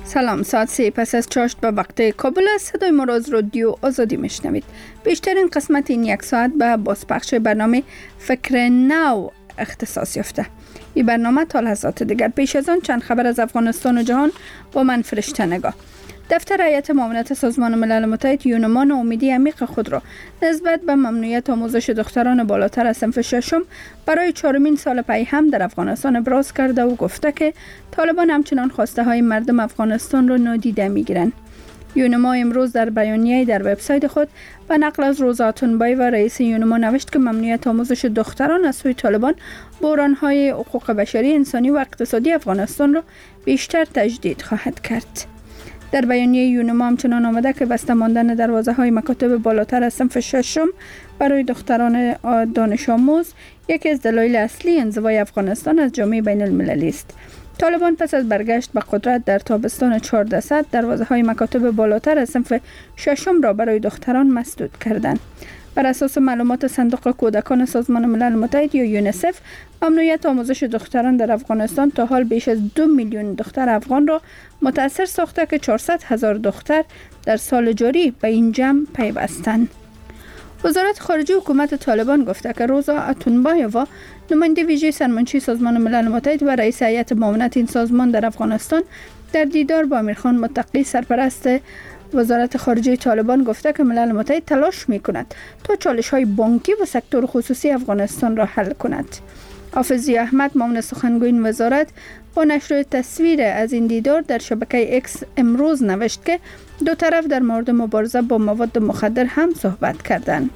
سلام، ساعت 3 پس از چاشت به وقت کابل است. صدای ما را از رادیو آزادی میشنوید. بیشترین قسمت این یک ساعت به بازپخش برنامه فکر نو اختصاص یافته. این برنامه تا لحظات دیگر. پیش از آن چند خبر از افغانستان و جهان با من فرشته نگاه. دفتر هیئت معاونت سازمان ملل متحد یونما ناامیدی عمیق خود را نسبت به ممنوعیت آموزش دختران بالاتر از صنف ششم برای 4مین سال پی هم در افغانستان ابراز کرده و گفته که طالبان همچنان خواسته های مردم افغانستان را نادیده میگیرند. یونما امروز در بیانیه‌ای در وبسایت خود به نقل از روزا اتونبای و رئیس یونما نوشت که ممنوعیت آموزش دختران از سوی طالبان بحران‌های حقوق بشری، انسانی و اقتصادی افغانستان را بیشتر تجدید خواهد کرد. در بیانیه یونما همچنان آمده که بسته ماندن دروازه‌های مکاتب بالاتر از صنف ششم برای دختران دانش آموز یکی از دلایل اصلی انزوای افغانستان از جامعه بین المللی است. طالبان پس از برگشت به قدرت در تابستان 1400 دروازه‌های مکاتب بالاتر از صنف ششم را برای دختران مسدود کردند. بر اساس معلومات صندوق کودکان سازمان ملل متحد یا یونیسف، ممنوعیت آموزش دختران در افغانستان تا حال بیش از 2 میلیون دختر افغان را متاثر ساخته که 400,000 دختر در سال جاری به این جمع پیوستند. وزارت خارجه حکومت طالبان گفته که روزا اتونبایووا، نماینده ویژه سرمنشی سازمان ملل متحد و رئیس هیئت معاونت این سازمان در افغانستان، در دیدار با امیرخان متقی سرپرست وزارت خارجه طالبان گفته که ملل متحد تلاش می‌کند تا چالش‌های بانکی و سکتور خصوصی افغانستان را حل کند. حافظ احمد، معاون سخنگوی این وزارت، با نشر تصویر از این دیدار در شبکه اکس امروز نوشت که دو طرف در مورد مبارزه با مواد مخدر هم صحبت کردند.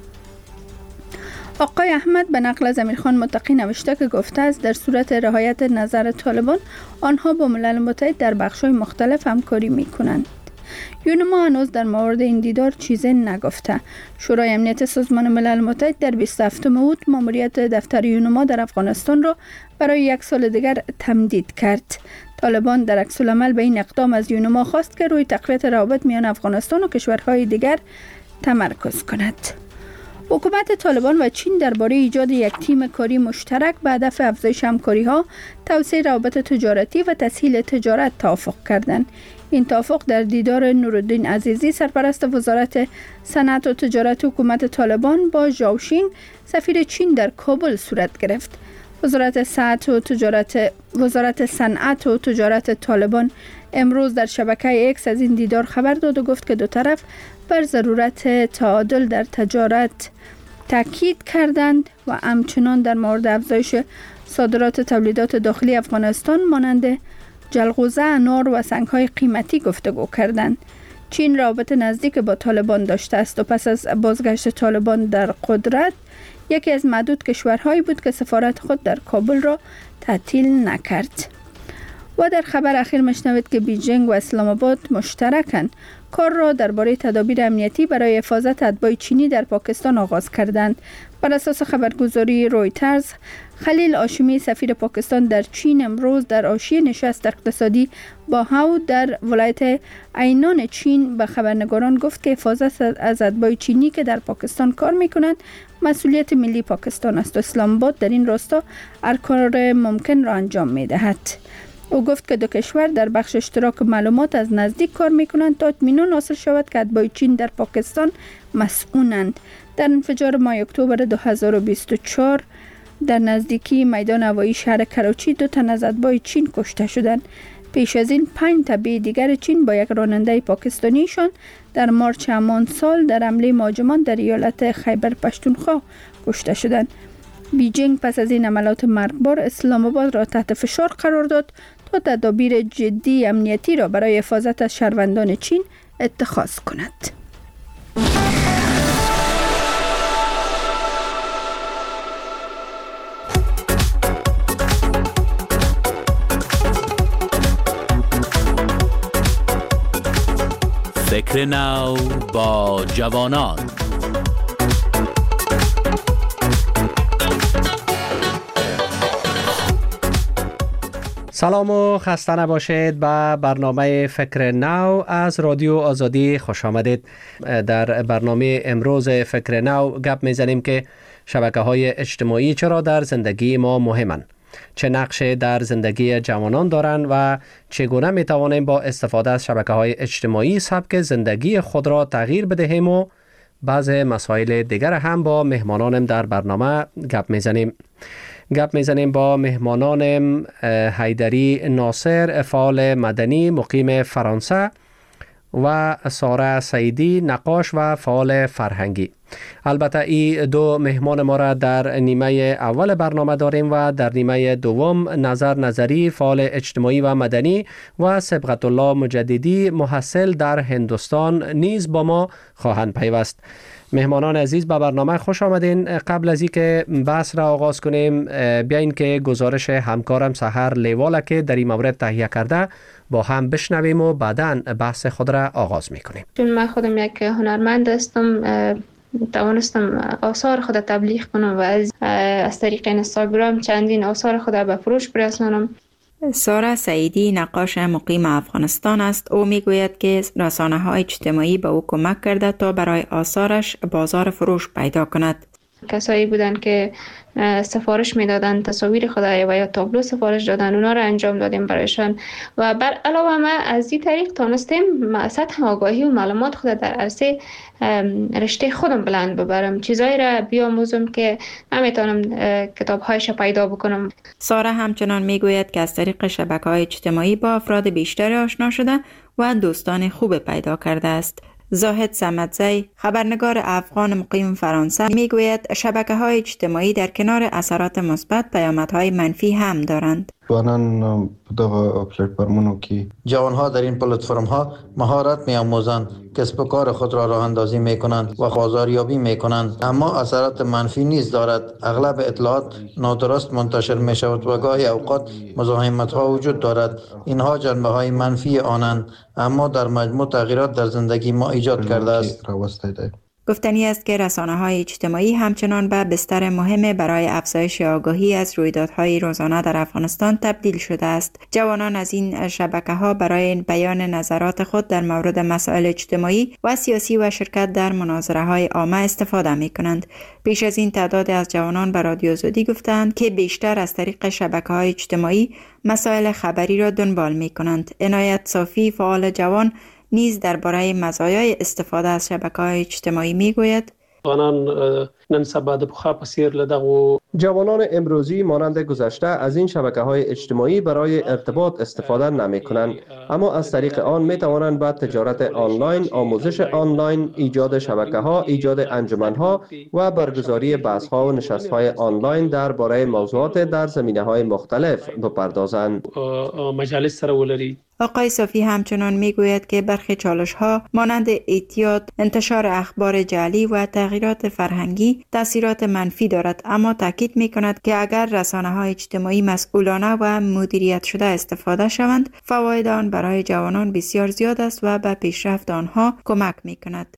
آقای احمد به نقل از امیرخان متقی نوشته که گفته است در صورت رعایت نظر طالبان آنها با ملل متحد در بخش‌های مختلف همکاری می‌کنند. یونما هنوز در مورد این دیدار چیزی نگفته. شورای امنیت سازمان ملل متحد در 27 اوت ماموریت دفتر یونما در افغانستان را برای 1 سال دیگر تمدید کرد. طالبان در عکس العمل به این اقدام از یونما خواست که روی تقویت روابط میان افغانستان و کشورهای دیگر تمرکز کند. حکومت طالبان و چین درباره ایجاد یک تیم کاری مشترک به هدف افزایش همکاری‌ها، توسعه روابط تجارتی و تسهیل تجارت توافق کردند. این توافق در دیدار نورالدین عزیزی، سرپرست وزارت صنعت و تجارت حکومت طالبان، با ژاوشینگ، سفیر چین در کابل صورت گرفت. وزارت صنعت و تجارت طالبان امروز در شبکه اکس از این دیدار خبر داد و گفت که دو طرف بر ضرورت تعادل در تجارت تاکید کردند و همچنان در مورد افزایش صادرات تولیدات داخلی افغانستان مانند جلغوزه، انار و سنگ‌های قیمتی گفتگو کردند. چین رابطه نزدیک با طالبان داشته است و پس از بازگشت طالبان در قدرت یکی از معدود کشورهایی بود که سفارت خود در کابل را تعطیل نکرد. و در خبر اخیر مشنوید که بیجینگ و اسلام آباد مشترکاً کار را درباره تدابیر امنیتی برای حفاظت اتباع چینی در پاکستان آغاز کردند. بر اساس خبرگزاری رویترز، خلیل هاشمی، سفیر پاکستان در چین، امروز در حاشیه نشست اقتصادی با هاو در ولایت عینان چین به خبرنگاران گفت که حفاظت از اتباع چینی که در پاکستان کار می‌کنند مسئولیت ملی پاکستان است و اسلام آباد در این راستا هر کار ممکن را انجام می‌دهد. او گفت که دو کشور در بخش اشتراک معلومات از نزدیک کار می‌کنند تا اطمینان حاصل شود که اتباع چین در پاکستان مسئولند. در انفجار ماه اکتبر 2024 در نزدیکی میدان هوایی شهر کراچی 2 تن از اتباع چین کشته شدند. پیش از این 5 تبع دیگر چین با یک راننده پاکستانیشان در مارچ همان سال در حمله مهاجمان در ایالت خیبر پشتونخوا کشته شدند. بیجینگ پس از این عملات مرگبار اسلام آباد را تحت فشار قرار داد تا تدابیر جدی امنیتی را برای حفاظت از شهروندان چین اتخاذ کند. فکر نو با جوانان. سلام و خسته نباشید. به برنامه فکر نو از رادیو آزادی خوش آمدید. در برنامه امروز فکر نو گپ میزنیم که شبکه‌های اجتماعی چرا در زندگی ما مهمند. چه نقشی در زندگی جوانان دارند و چگونه می توانیم با استفاده از شبکه‌های اجتماعی سبک زندگی خود را تغییر بدهیم و بعض مسائل دیگر هم با مهمانانم در برنامه گپ میزنیم با مهمانانم حیدری ناصر، فعال مدنی مقیم فرانسه، و ساره سعیدی، نقاش و فعال فرهنگی. البته این دو مهمان ما را در نیمه اول برنامه داریم و در نیمه دوم نظری، فعال اجتماعی و مدنی، و صبغت الله مجددی، محصل در هندوستان نیز با ما خواهند پیوست. مهمانان عزیز به برنامه خوش آمدین. قبل از اینکه بحث را آغاز کنیم بیاین که گزارش همکارم سحر لیواله که در این مورد تهیه کرده با هم بشنویم و بعداً بحث خود را آغاز میکنیم. چون من خودم یک هنرمند هستم، توانستم آثار خود تبلیغ کنم و از طریق اینستاگرام چندین آثار خود به فروش برسانم. ساره سعیدی نقاش مقیم افغانستان است. او میگوید که رسانه‌های اجتماعی به او کمک کرده تا برای آثارش بازار فروش پیدا کند. کسایی بودن که سفارش میدادن تصاویر خود و یا تابلو سفارش دادن، اونا رو انجام دادیم برایشان و بر علاوه ما از این طریق تونستیم سطح آگاهی و معلومات خود در عرصه رشته خودم بلند ببرم، چیزایی را بیاموزم که نمیتونم کتاب‌هایش پیدا بکنم. ساره همچنان میگوید که از طریق شبکه‌های اجتماعی با افراد بیشتری آشنا شده و دوستان خوب پیدا کرده است. زاهد صمدزی، خبرنگار افغان مقیم فرانسه، میگوید شبکه‌های اجتماعی در کنار اثرات مثبت پیامدهای منفی هم دارند. جوانان در پلتفرم‌ها که جوانها در این پلتفرم‌ها مهارت می‌آموزند، کسب و کار خود را راه اندازی می‌کنند و بازاریابی می‌کنند، اما اثرات منفی نیز دارد. اغلب اطلاعات نادرست منتشر می‌شود و گاهی اوقات مزاحمت‌ها وجود دارد. اینها جنبه‌های منفی آنند، اما در مجموع تغییرات در زندگی ما ایجاد کرده است. گفتنی است که رسانه‌های اجتماعی همچنان به بستر مهم برای افزایش آگاهی از رویدادهای روزانه در افغانستان تبدیل شده است. جوانان از این شبکه‌ها برای بیان نظرات خود در مورد مسائل اجتماعی و سیاسی و شرکت در مناظره‌های عامه استفاده می‌کنند. پیش از این تعدادی از جوانان به رادیو آزادی گفتند که بیشتر از طریق شبکه‌های اجتماعی مسائل خبری را دنبال می‌کنند. عنایت صافی، فعال جوان، نیز درباره مزایای استفاده از شبکه‌های اجتماعی میگوید. جوانان امروزی مانند گذشته از این شبکه‌های اجتماعی برای ارتباط استفاده نمی‌کنند، اما از طریق آن می‌توانند به تجارت آنلاین، آموزش آنلاین، ایجاد شبکه‌ها، ایجاد انجمن‌ها و برگزاری بحث‌ها و نشست‌های آنلاین درباره موضوعات در زمینه‌های مختلف بپردازند. مجالس سره ولري. آقای صافی همچنان میگوید که برخی چالش‌ها مانند اعتیاد، انتشار اخبار جعلی و تغییرات فرهنگی تأثیرات منفی دارد، اما تاکید می‌کند که اگر رسانه‌های اجتماعی مسئولانه و مدیریت شده استفاده شوند، فواید آن برای جوانان بسیار زیاد است و به پیشرفت آنها کمک می‌کند.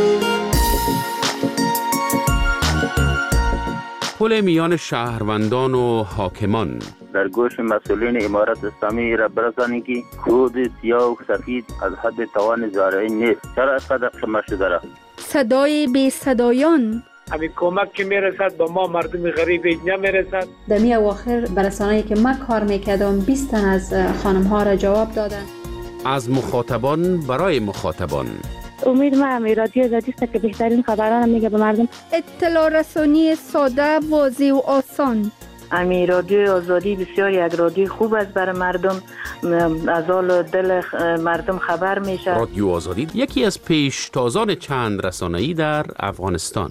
پل میان شهروندان و حاکمان در گوش مسئولین امارت اسلامی را برسانی که کود سیاه و سفید از حد توان زارعی نیست. چرا اینقدر خمه شده را؟ صدای بی صدایان، همین کمک که میرسد به ما مردم غریب نمیرسد. در می اواخر برسانه‌ای که من کار میکردم 20 تن از خانم ها را جواب دادن. از مخاطبان برای مخاطبان. امید ما رادیو آزادی است که بهترین خبران میگه به مردم. اطلاع رسانی ساده، واضح و آسان. امی رادیو آزادی بسیار یک رادیو خوب است برای مردم، از حال دل مردم خبر میشه. رادیو آزادی یکی از پیشتازان چند رسانه‌ای در افغانستان.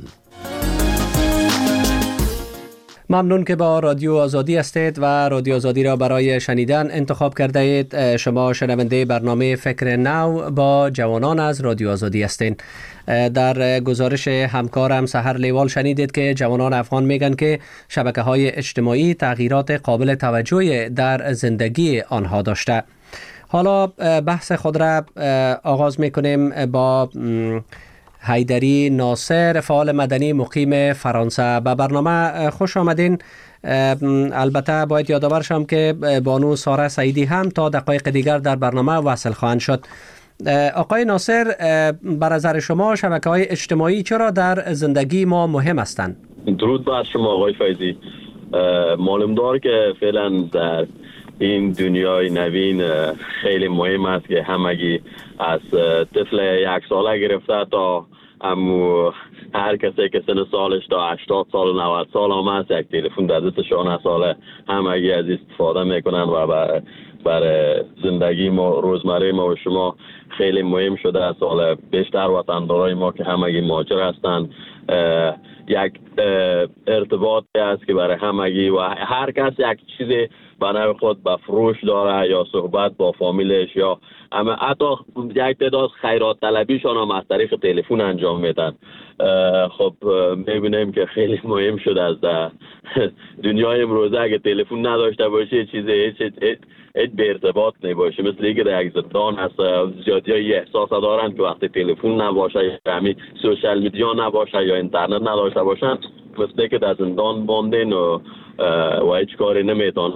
ممنون که با رادیو آزادی هستید و رادیو آزادی را برای شنیدن انتخاب کرده اید. شما شنونده برنامه فکر نو با جوانان از رادیو آزادی هستید. در گزارش همکارم سحر لیوال شنیدید که جوانان افغان میگن که شبکه‌های اجتماعی تغییرات قابل توجهی در زندگی آنها داشته. حالا بحث خود را آغاز میکنیم با حیدری ناصر، فعال مدنی مقیم فرانسه. به برنامه خوش آمدین. البته باید یادآور شم که بانو ساره سعیدی هم تا دقایق دیگر در برنامه وصل خواهند شد. آقای ناصر، بر نظر شما شبکه‌های اجتماعی چرا در زندگی ما مهم هستند؟ درود بر شما آقای فیضی. معلوم دار که فعلا در این دنیای نوین خیلی مهم است که همگی از طفل 1 ساله گرفته تا هر کسی که سن سالش تا 80 سال 90 سال هم هست یک تلفن در دستشان هست. همگی از استفاده میکنن و برای زندگی ما روزمره ما و شما خیلی مهم شده است. بیشتر وطندارای ما که همگی مهاجر هستند یک ارتباطی است که برای همگی و هر کس یک چیزی برای خود به فروش داره یا صحبت با فامیلش یا اما حتی یک تعداد خیرات طلبیشان هم از طریق تلفن انجام میدن. خب میبینیم که خیلی مهم شده از دنیای امروزه اگه تلفن نداشته باشه چیزی هیچ به ارتباط نباشه. مثل اینکه در یک زندان هست زیادی های احساس دارن که وقتی تلفن نباشه یا همین سوشال میدیا نباشه یا اینترنت نداشته باشن مثل اینکه در زندان باندین و هیچ کاری نمیتونن.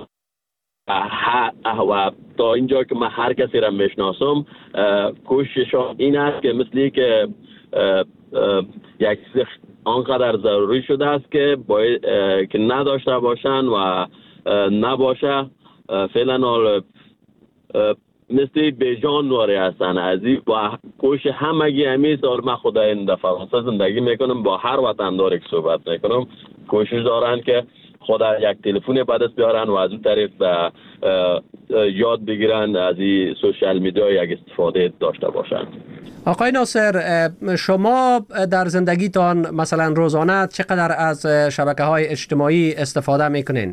و تا اینجا که من هر کسی را میشناسم کوششم این است که مثلی که یک چیز آنقدر ضروری شده است که باید که نداشته باشن و نباشه فعلا حال مثل بیجان واری هستن ازی و کوشش همگی همیست. من خدا این در فرانسه زندگی میکنم با هر وطندار که صحبت میکنم کوشش دارن که خدا یک تلفن به دست بیارن و از اون طریق یاد بگیرن از این سوشال میدیا یک استفاده داشته باشن. آقای ناصر شما در زندگیتان مثلا روزانه چقدر از شبکه‌های اجتماعی استفاده میکنین؟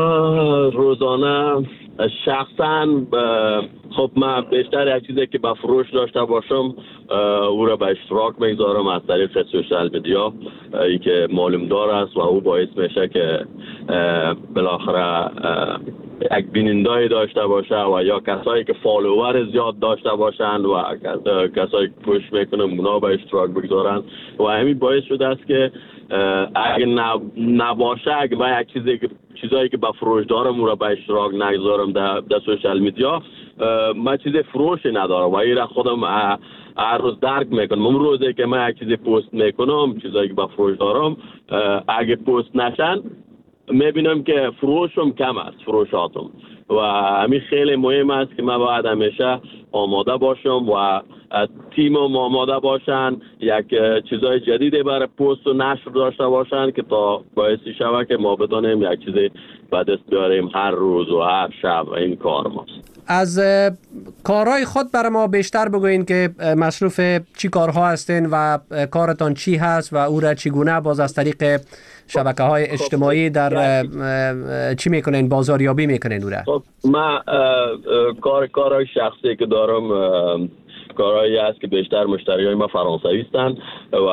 روزانه شخصا خب من بیشتر یک چیزی که به فروش داشته باشم او را به اشتراک میگذارم از طریق سوشال میدیا ای که معلوم دار است و او باعث میشه که بالاخره یک بیننده‌ای داشته باشه و یا کسایی که فالوور زیاد داشته باشن و کسایی که پوش میکنن اونا به اشتراک بگذارن و همین باعث شده است که اگه نباشه اگه من یک چیزایی که به فروش دارم اون را به اشتراک نگذارم در سوشال میدیا من چیز فروشی ندارم و این را خودم هر روز درک میکنم. اون روزی که من یک چیزی پست میکنم چیزایی که به فروش دارم اگه پست نشن میبینم که فروشم کم است فروشاتم و همین خیلی مهم است که من باید همیشه آماده باشم و تیمم آماده باشن یک چیزای جدیدی برای پست و نشر داشته باشن که تا باعثی شود که ما بدانیم یک چیزی به دست بیاریم هر روز و هر شب. این کار ماست. از کارهای خود برای ما بیشتر بگوین که مصروف چی کارها هستین و کارتان چی هست و او را چگونه باز از طریق شبکه‌های اجتماعی در چی میکنین بازاریابی میکنین او را؟ خب من کارهای شخصی که دارم کارهایی است که بیشتر مشتریای ما فرانسوی هستند و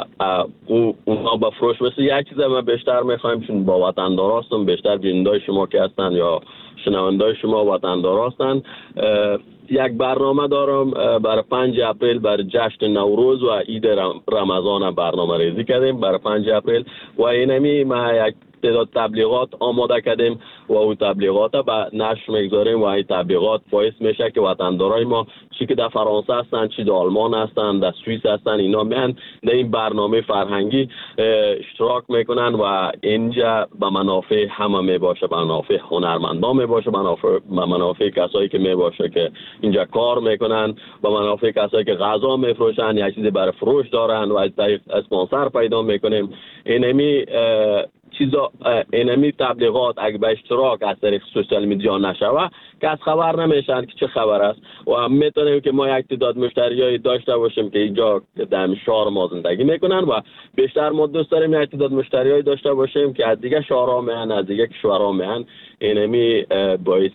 اونا با فروش مثل یک چیز ما بیشتر میخوایم چون با وطندار هستم بیشتر بینندای شما که هستن یا شنوندای شما وطندار هستن. یک برنامه دارم برای 5 اپریل برای جشن نوروز و عید رمضان برنامه ریزی کردیم برای 5 اپریل و اینمی ما یک تعداد تبلیغات آماده کردیم و اون تبلیغات به نشر میگذاریم و این تبلیغات باعث میشه که وطندارای ما چی که در فرانسه هستن چی در آلمان هستن در سوئیس هستن اینا میان در این برنامه فرهنگی اشتراک میکنن و اینجا به منافع همه میباشه، به منافع هنرمندان میباشه، به منافع کسایی که میباشه که اینجا کار میکنن، به منافع کسایی که غذا میفروشن یا چیزی برای فروش دارن و از طریق اسپانسر پیدا میکنیم. اینمی تبلیغات اگه به اشتراک از طریق سوشال میدیا نشوه کس خبر نمیشن که چه خبر است و میتونیم که ما یک تعداد مشتریایی داشته باشیم که اینجا در شهر ما زندگی میکنن و بیشتر ما دوست داریم یک تعداد مشتریایی داشته باشیم که از دیگه شهرها میان، از دیگه کشورها میان. اینمی باعث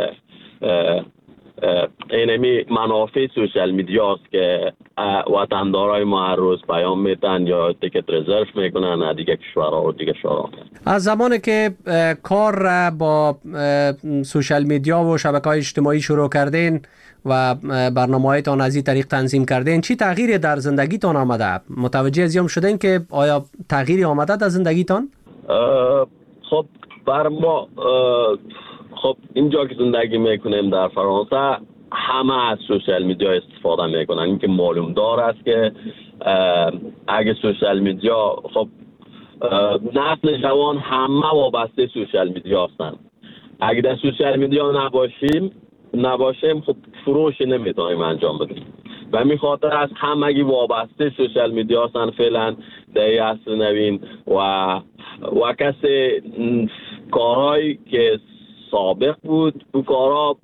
اینمی منافع سوشال میدیاست که وطندارای ما هر روز پیام میتن یا تیکت رزرو میکنن از دیگه کشورها و دیگه شهرها. از زمانی که کار را با سوشال میدیا و شبکه‌های اجتماعی شروع کردین و برنامه‌هایتان از این طریق تنظیم کردین چی تغییری در زندگیتان آمده؟ متوجه ازیام شدین که آیا تغییری آمده در زندگیتان؟ خب بر ما خب اینجا که زندگی میکنیم در فرانسه همه از سوشال میدیا استفاده میکنن. این که معلوم دار است که اگه سوشال میدیا خب نسل جوان همه وابسته سوشال میدیا هستند. اگه در سوشال میدیا نباشیم خب فروش نمیتونیم انجام بدیم و می خاطر از همگی وابسته سوشال میدیا هستند فعلا در این عصر نوین و کسی کارهایی که سابق بود او کارها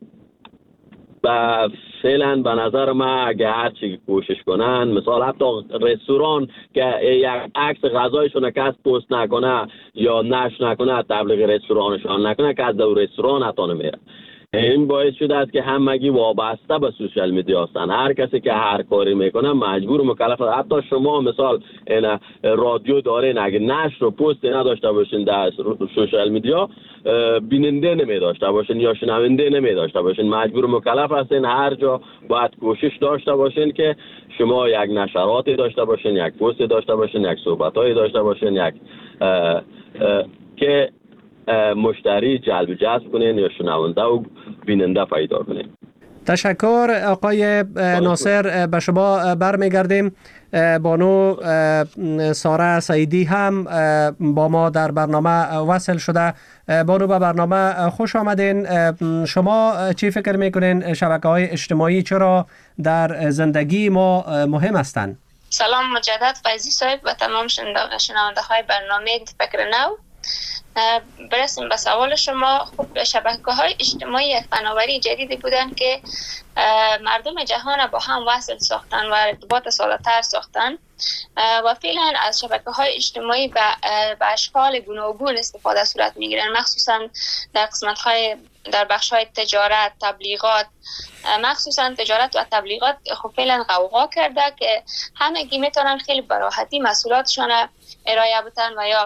فعلا به نظر من اگه هرچی کوشش کنن، مثال حتی رستوران که یک عکس غذایشون کس پست نکنه یا نشر نکنه، تبلیغ رستورانشون نکنه، که از رستوران حتی نمیره. این باعث شده است که همگی وابسته به سوشال میدیا هستن. هر کسی که هر کاری میکنه مجبور و مکلف. حتی شما مثال این رادیو دارین، اگه نشر و پست نداشته باشین در سوشال میدیا، بیننده نمی داشته باشین یا شنونده نمی داشته باشین. مجبور و مکلف هستین هر جا باید کوشش داشته باشین که شما یک نشراتی داشته باشین، یک پست داشته باشین، یک صحبتایی داشته باشین، یک که مشتری جذب کنین یا شنونده و بیننده پیدا کنین. تشکر آقای ناصر. به شما برمیگردیم. بانو ساره سعیدی هم با ما در برنامه وصل شده. بانو به برنامه خوش آمدین. شما چی فکر میکنین شبکه‌های اجتماعی چرا در زندگی ما مهم هستند؟ سلام مجدد فیضی صاحب و تمام شنونده های برنامه فکر نو. برسیم به سوال شما. خب شبکه‌های اجتماعی یک فناوری جدیدی بودن که مردم جهان با هم وصل ساختن و ارتباط سال‌تر ساختن و فعلا از شبکه‌های اجتماعی به اشکال گوناگون استفاده صورت می‌گیرن، مخصوصا در بخش‌های تجارت، تبلیغات، مخصوصا تجارت و تبلیغات. خب فعلا غوغا کرده که همگی میتونن خیلی به راحتی محصولاتشون ارائه بدن و یا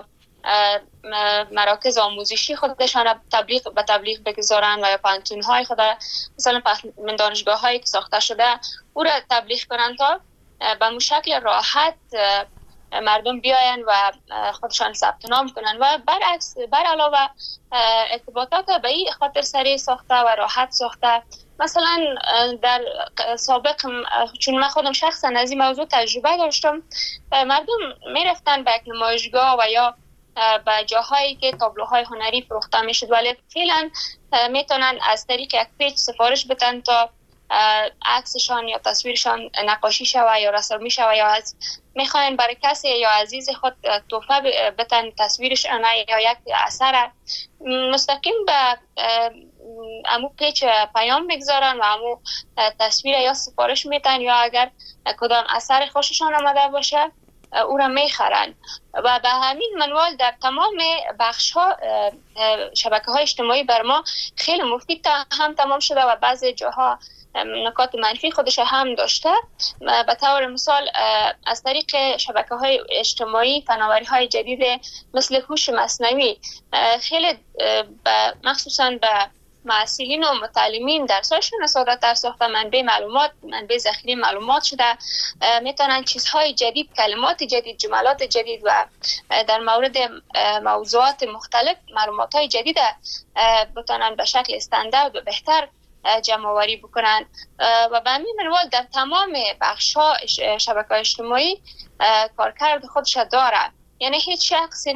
مراکز آموزشی خودشان به تبلیغ بگذارن و یا پانتون‌های خود مثلا من دانشگاه‌هایی که ساخته شده او را تبلیغ کنن تا به مشکل راحت مردم بیاین و خودشان ثبت نام کنن. و برعکس بر علاوه ارتباطات به این خاطر سریع ساخته و راحت ساخته. مثلا در سابق چون من خودم شخصا از این موضوع تجربه داشتم، مردم میرفتن به یک نمایشگاه و یا به جاهایی که تابلوهای هنری فروخته میشد، ولی فعلا میتونن از طریق یک پیج سفارش بدن تا عکسشان یا تصویرشان نقاشی شوه یا رسامی شوه یا از میخواین برای کسی یا عزیز خود تحفه بدن تصویرشان یا یک اثر، مستقیم به امو پیج پیام بگذارن و امو تصویر یا سفارش میتن یا اگر کدام اثر خوششان آمده باشه او را میخرن. و به همین منوال در تمام بخش ها شبکه های اجتماعی بر ما خیلی مفید هم تمام شده و بعضی جاها نکات منفی خودش هم داشته. به طور مثال از طریق شبکه های اجتماعی فناوری های جدید مثل هوش مصنوعی خیلی مخصوصا به معلولین و متعلمین درساشون ساده‌تر ساخته، منبع ذخیره معلومات شده، میتونن چیزهای جدید، کلمات جدید، جملات جدید و در مورد موضوعات مختلف معلومات‌های جدید بتونن به شکل استاندارد و بهتر جمع آوری بکنن. و به همین منوال در تمام بخش‌ها شبکه‌های اجتماعی کارکرد خودش داره. یعنی هیچ شخصی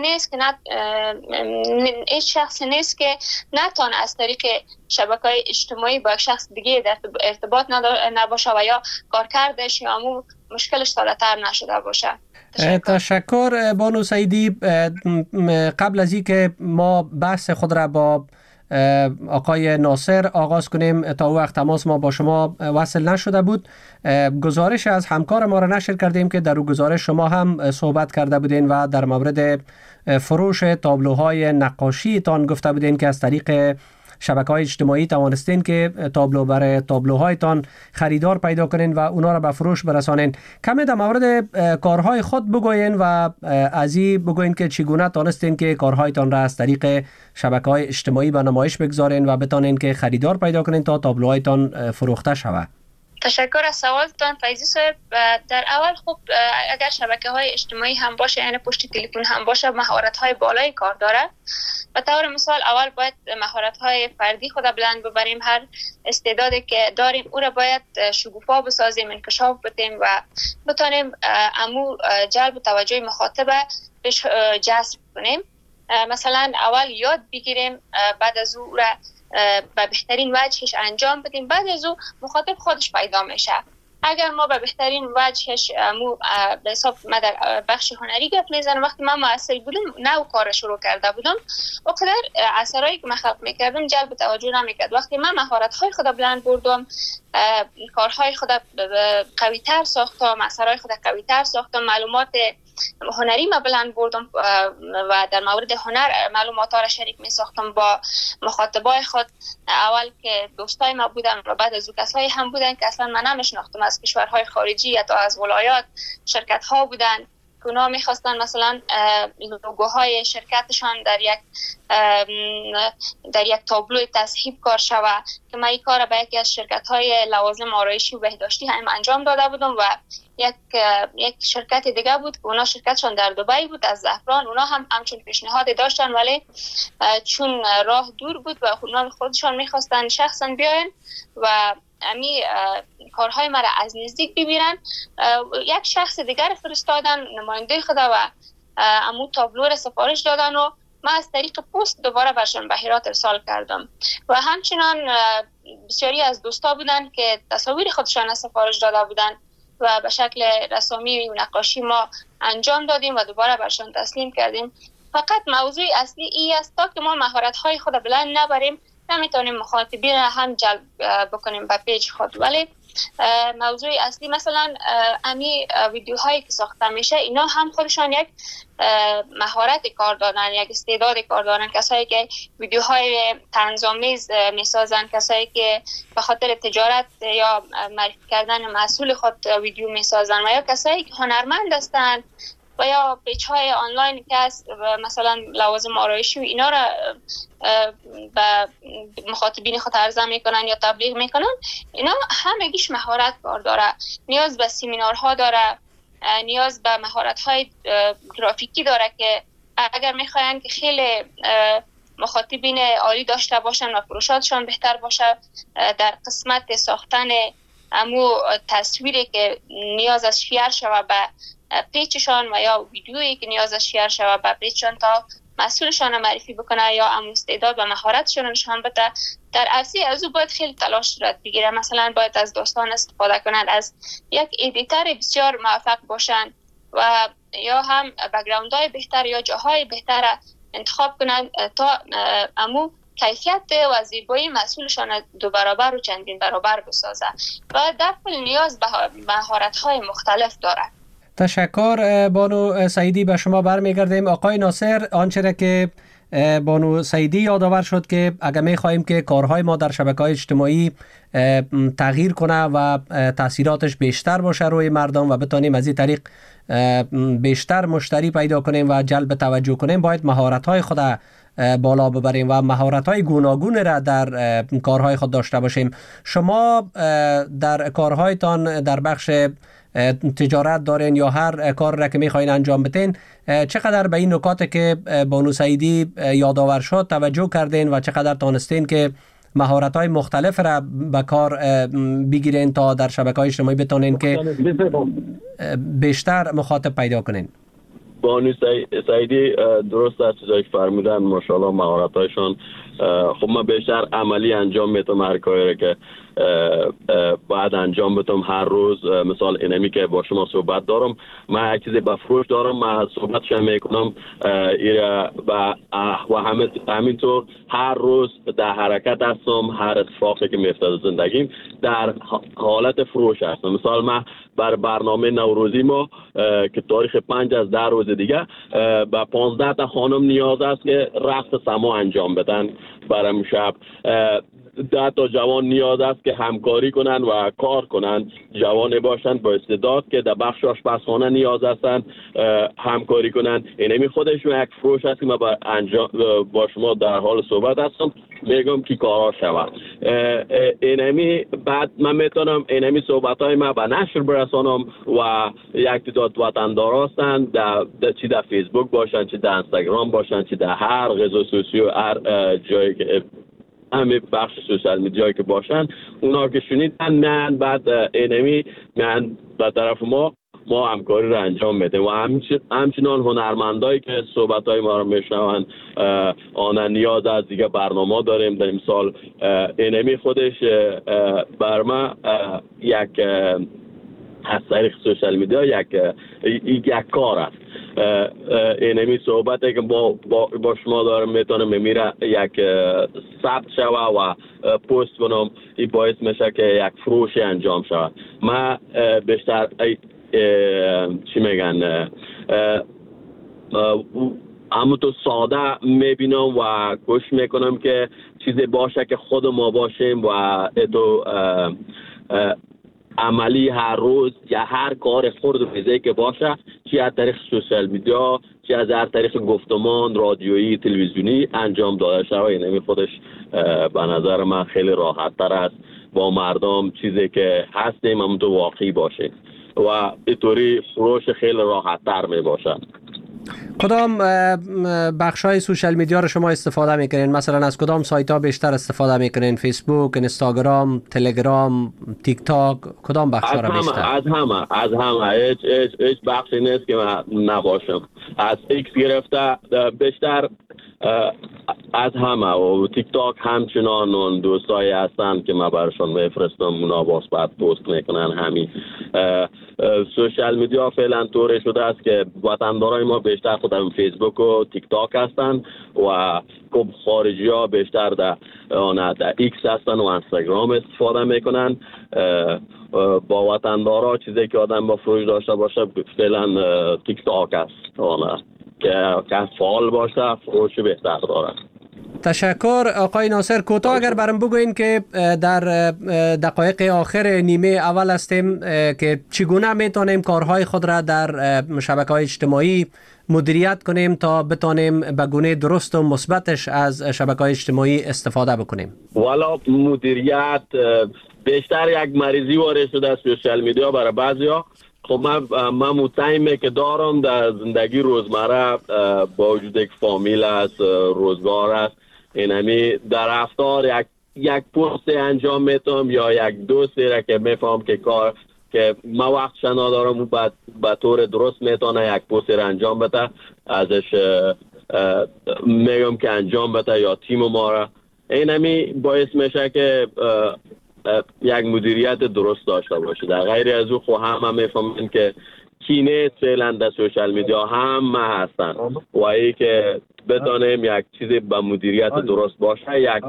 نیست که نتونه از طریق شبکه‌های اجتماعی با شخص دیگه در ارتباط نباشه و یا کارکردش یا مشکلش ساده‌تر نشده باشه. تشکر بانو سعیدی. قبل از اینکه ما بحث خود را با آقای ناصر آغاز کنیم، تا وقت تماس ما با شما وصل نشده بود. گزارش از همکار ما را نشر کردیم که در اون گزارش شما هم صحبت کرده بودین و در مورد فروش تابلوهای نقاشی تان گفته بودین که از طریق شبکه‌های اجتماعی توانستین که برای تابلوهایتان خریدار پیدا کنین و اونا را به فروش برسانین. کمی در مورد کارهای خود بگوین و از این بگوین که چگونه تانستین که کارهایتان را از طریق شبکه‌های اجتماعی به نمایش بگذارین و بتانین که خریدار پیدا کنین تا تابلوهایتان فروخته شود. تشکر از سوالتان فیضی صاحب. در اول خب اگر شبکه‌های اجتماعی هم باشه یعنی پشت تلفن هم باشه مهارت‌های بالایی کار داره. به طور مثال اول باید مهارت‌های فردی خود بلند ببریم، هر استعدادی که داریم او را باید شکوفا بسازیم، انکشاف بدیم و بتونیم امو جلب توجه مخاطب بهش جذب کنیم. مثلا اول یاد بگیریم، بعد از او را به بهترین وجهش انجام بدیم، بعد از او مخاطب خودش پیدا میشه. اگر ما به بهترین وجهش به حساب ما در بخش هنری گپ میزنم، وقتی من مؤثر بودم نو کار شروع کرده بودم اقدر اثرایی که من خلق میکردم جلب توجه نمیکرد. وقتی من مهارت‌های خود بلند بردم، کارهای خود قوی‌تر ساختم، اثرهای خود قوی‌تر ساختم، معلومات هنری ما بلند بردم و در مورد هنر معلومات ها را شریک می ساختم با مخاطبای خود. اول که دوستای ما بودن و بعد از او کسایی هم بودن که اصلا من نمیشناختم، از کشورهای خارجی یا از ولایات شرکت ها بودن که اونا میخواستن مثلا لوگوهای شرکتشان در یک تابلو تصحیح کار شود که من این کار به یکی از شرکت های لوازم آرایشی و بهداشتی هم انجام داده بودم و یک شرکت دیگه بود که اونا شرکتشان در دبی بود از زعفران، اونا هم همچون پیشنهاد داشتن ولی چون راه دور بود و اونا خودشان میخواستن شخصا بیاین و امی کارهای مرا از نزدیک ببینن، یک شخص دیگر فرستادن نماینده خدا و امو تابلو را سفارش دادن و من از طریق پست دوباره برشان بهیرات ارسال کردم و همچنان بسیاری از دوستا بودن که تصاویر خودشان سفارش داده بودن و به شکل رسامی و نقاشی ما انجام دادیم و دوباره برشان تسلیم کردیم. فقط موضوع اصلی ای است تا که ما مهارت‌های خود بلند نبریم نمیتونیم مخاطبین هم جلب بکنیم به پیج خود. ولی موضوع اصلی مثلا امی ویدیوهایی که ساخته میشه اینا هم خودشان یک مهارت کار دارن، یک استعداد کار دارن. کسایی که ویدیوهای طنزآمیز میسازن، کسایی که به خاطر تجارت یا معرفی کردن محصول خود ویدیو میسازن و یا کسایی که هنرمند هستن و یا پیج‌های آنلاین که مثلا لوازم آرایشی و اینا را به مخاطبین خود عرضه میکنن یا تبلیغ میکنن، اینا همگیش مهارت کار داره، نیاز به سمینارها داره، نیاز به مهارت‌های گرافیکی داره که اگر میخواین که خیلی مخاطبین عالی داشته باشن و فروشاتشان بهتر باشه در قسمت ساختن امو تصویری که نیاز از شیر شود به پیجشان و یا ویدیویی که نیاز از شیر شود به پیجشان تا مسئولشان معرفی بکنه یا استعداد و مهارتشان نشان بده، در اصلی از او باید خیلی تلاش صورت بگیره. مثلا باید از دوستان استفاده کنند، از یک ادیتر بسیار موفق باشند و یا هم بک‌گراندهای بهتر یا جاهای بهتر انتخاب کنند تا امو کیفیت و زیبایی مسئولشان دو برابر و چندین برابر بسازه و در کل نیاز به مهارت‌های مختلف دارد. تشکر بانو سعیدی. به شما برمیگردیم. آقای ناصر، آنچه که بانو سعیدی یادآور شد که اگر می‌خواهیم که کارهای ما در شبکه‌های اجتماعی تغییر کنه و تاثیراتش بیشتر باشه روی مردم و بتونیم از این طریق بیشتر مشتری پیدا کنیم و جلب توجه کنیم، باید مهارت‌های خود بالا ببریم و مهارت‌های گوناگون را در کارهای خود داشته باشیم. شما در کارهایتان در بخش تجارت دارین یا هر کار را که میخواین انجام بدین، چقدر به این نکات که بانو سعیدی یادآور شد توجه کردین و چقدر تانستین که مهارت‌های مختلف را به کار بگیرین تا در شبکه‌های اجتماعی بتونین که بیشتر مخاطب پیدا کنین؟ بانو سعیدی درست است چیزایی که فرمودن، ماشاءالله مهارت‌هایشان خب من بیشتر عملی انجام میتونم هر کاری که باید انجام بدم هر روز. مثال اینمی که با شما صحبت دارم، من یک چیزی به فروش دارم، من صحبتش میکنم و همینطور هر روز در حرکت هستم، هر اتفاقی که میفته زندگیم در حالت فروش هستم. مثال من بر برنامه نوروزی ما که تاریخ 5 از 10 روز دیگه به 15 تا خانم نیاز است که رقص سما انجام بدن برام شب. 10 تا جوان نیاز است که همکاری کنن و کار کنن، جوان باشن با استعداد که در بخش آشپزخانه نیاز هستن همکاری کنن. اینمی خودش یک فروش است که من با شما در حال صحبت هستم، میگم که کارا شود. اینمی بعد من میتونم اینمی صحبت های ما به نشر برسانم و یک تعداد وطندار هستند چی در فیسبوک باشن، چی در اینستاگرام باشن، چی در هر غذا سوسیو هر جایی که همه بخش سوشال میدیایی که باشن اونا که شنیدن من بعد اینمی من به طرف ما همکاری رو انجام میدیم و همچنان هنرمندایی که صحبت‌های ما رو میشنون آنها نیاز از دیگه برنامه داریم در امسال اینمی خودش بر ما یک از طریق سوشال میدیا یک کار است. اینمی صحبتی که با شما دارم میتونم میره یک ثبت شوه و پست کنم، این باعث میشه که یک فروشی انجام شود. من بیشتر چی میگن همون تو ساده میبینم و کوشش میکنم که چیزی باشه که خود ما باشیم و اتو عملی هر روز یا هر کار خرد و میزه که باشه، چی از طریق سوشال میدیا، چی از هر طریق گفتمان رادیویی تلویزیونی انجام داده شده. اینمی خودش به نظر من خیلی راحت تر است با مردم چیزی که هستیم هم تو واقعی باشه و اینطوری فروش خیلی راحت تر می باشه. کدام بخش های سوشال میدیا رو شما استفاده میکنین؟ مثلا از کدام سایت ها بیشتر استفاده میکنین؟ فیسبوک، اینستاگرام، تلگرام، تیک تاک، کدام بخش ها رو بیشتر؟ از همه هیچ بخشی نیست که من نباشم. از ایکس گرفته بیشتر از همه و تیک تاک همچنان اون دوستایی هستن که من برشان میفرستم، اونا باز بعد پست میکنن. همین سوشال میدیا فعلا طوری شده است که وطندارای ما بیشتر خودم فیسبوک و تیک تاک هستن و خب خارجی ها بیشتر در ایکس هستن و اینستاگرام استفاده میکنن. با وطندارا چیزی که آدم با فروش داشته باشه فعلا تیک تاک است که فعال باشه فروش بهتر داره. تشکر آقای ناصر. کوتاه اگر برام بگوین که در دقایق آخر نیمه اول هستیم که چگونه میتونیم کارهای خود را در شبکه‌های اجتماعی مدیریت کنیم تا بتونیم به گونه درست و مثبتش از شبکه‌های اجتماعی استفاده بکنیم؟ والا مدیریت بیشتر یک مریضی وارد شده از سوشال میدیا برای بعضیا. خب من مطمئنم که دارم در زندگی روزمره با وجود یک فامیل است، روزگار است، اینمی در رفتار یک پست انجام میتونم یا یک دوستی را که میفهم که کار که ما وقتش ندارم و به طور درست میتونه یک پست را انجام بده، ازش میگم که انجام بده یا تیم ما را. اینمی باعث میشه که یک مدیریت درست داشته باشه. در غیر از او خو هم میفهمن که کینه فعلا در سوشال میدیا هم هستن و ای که بدانیم یک چیزی به مدیریت درست باشه، یک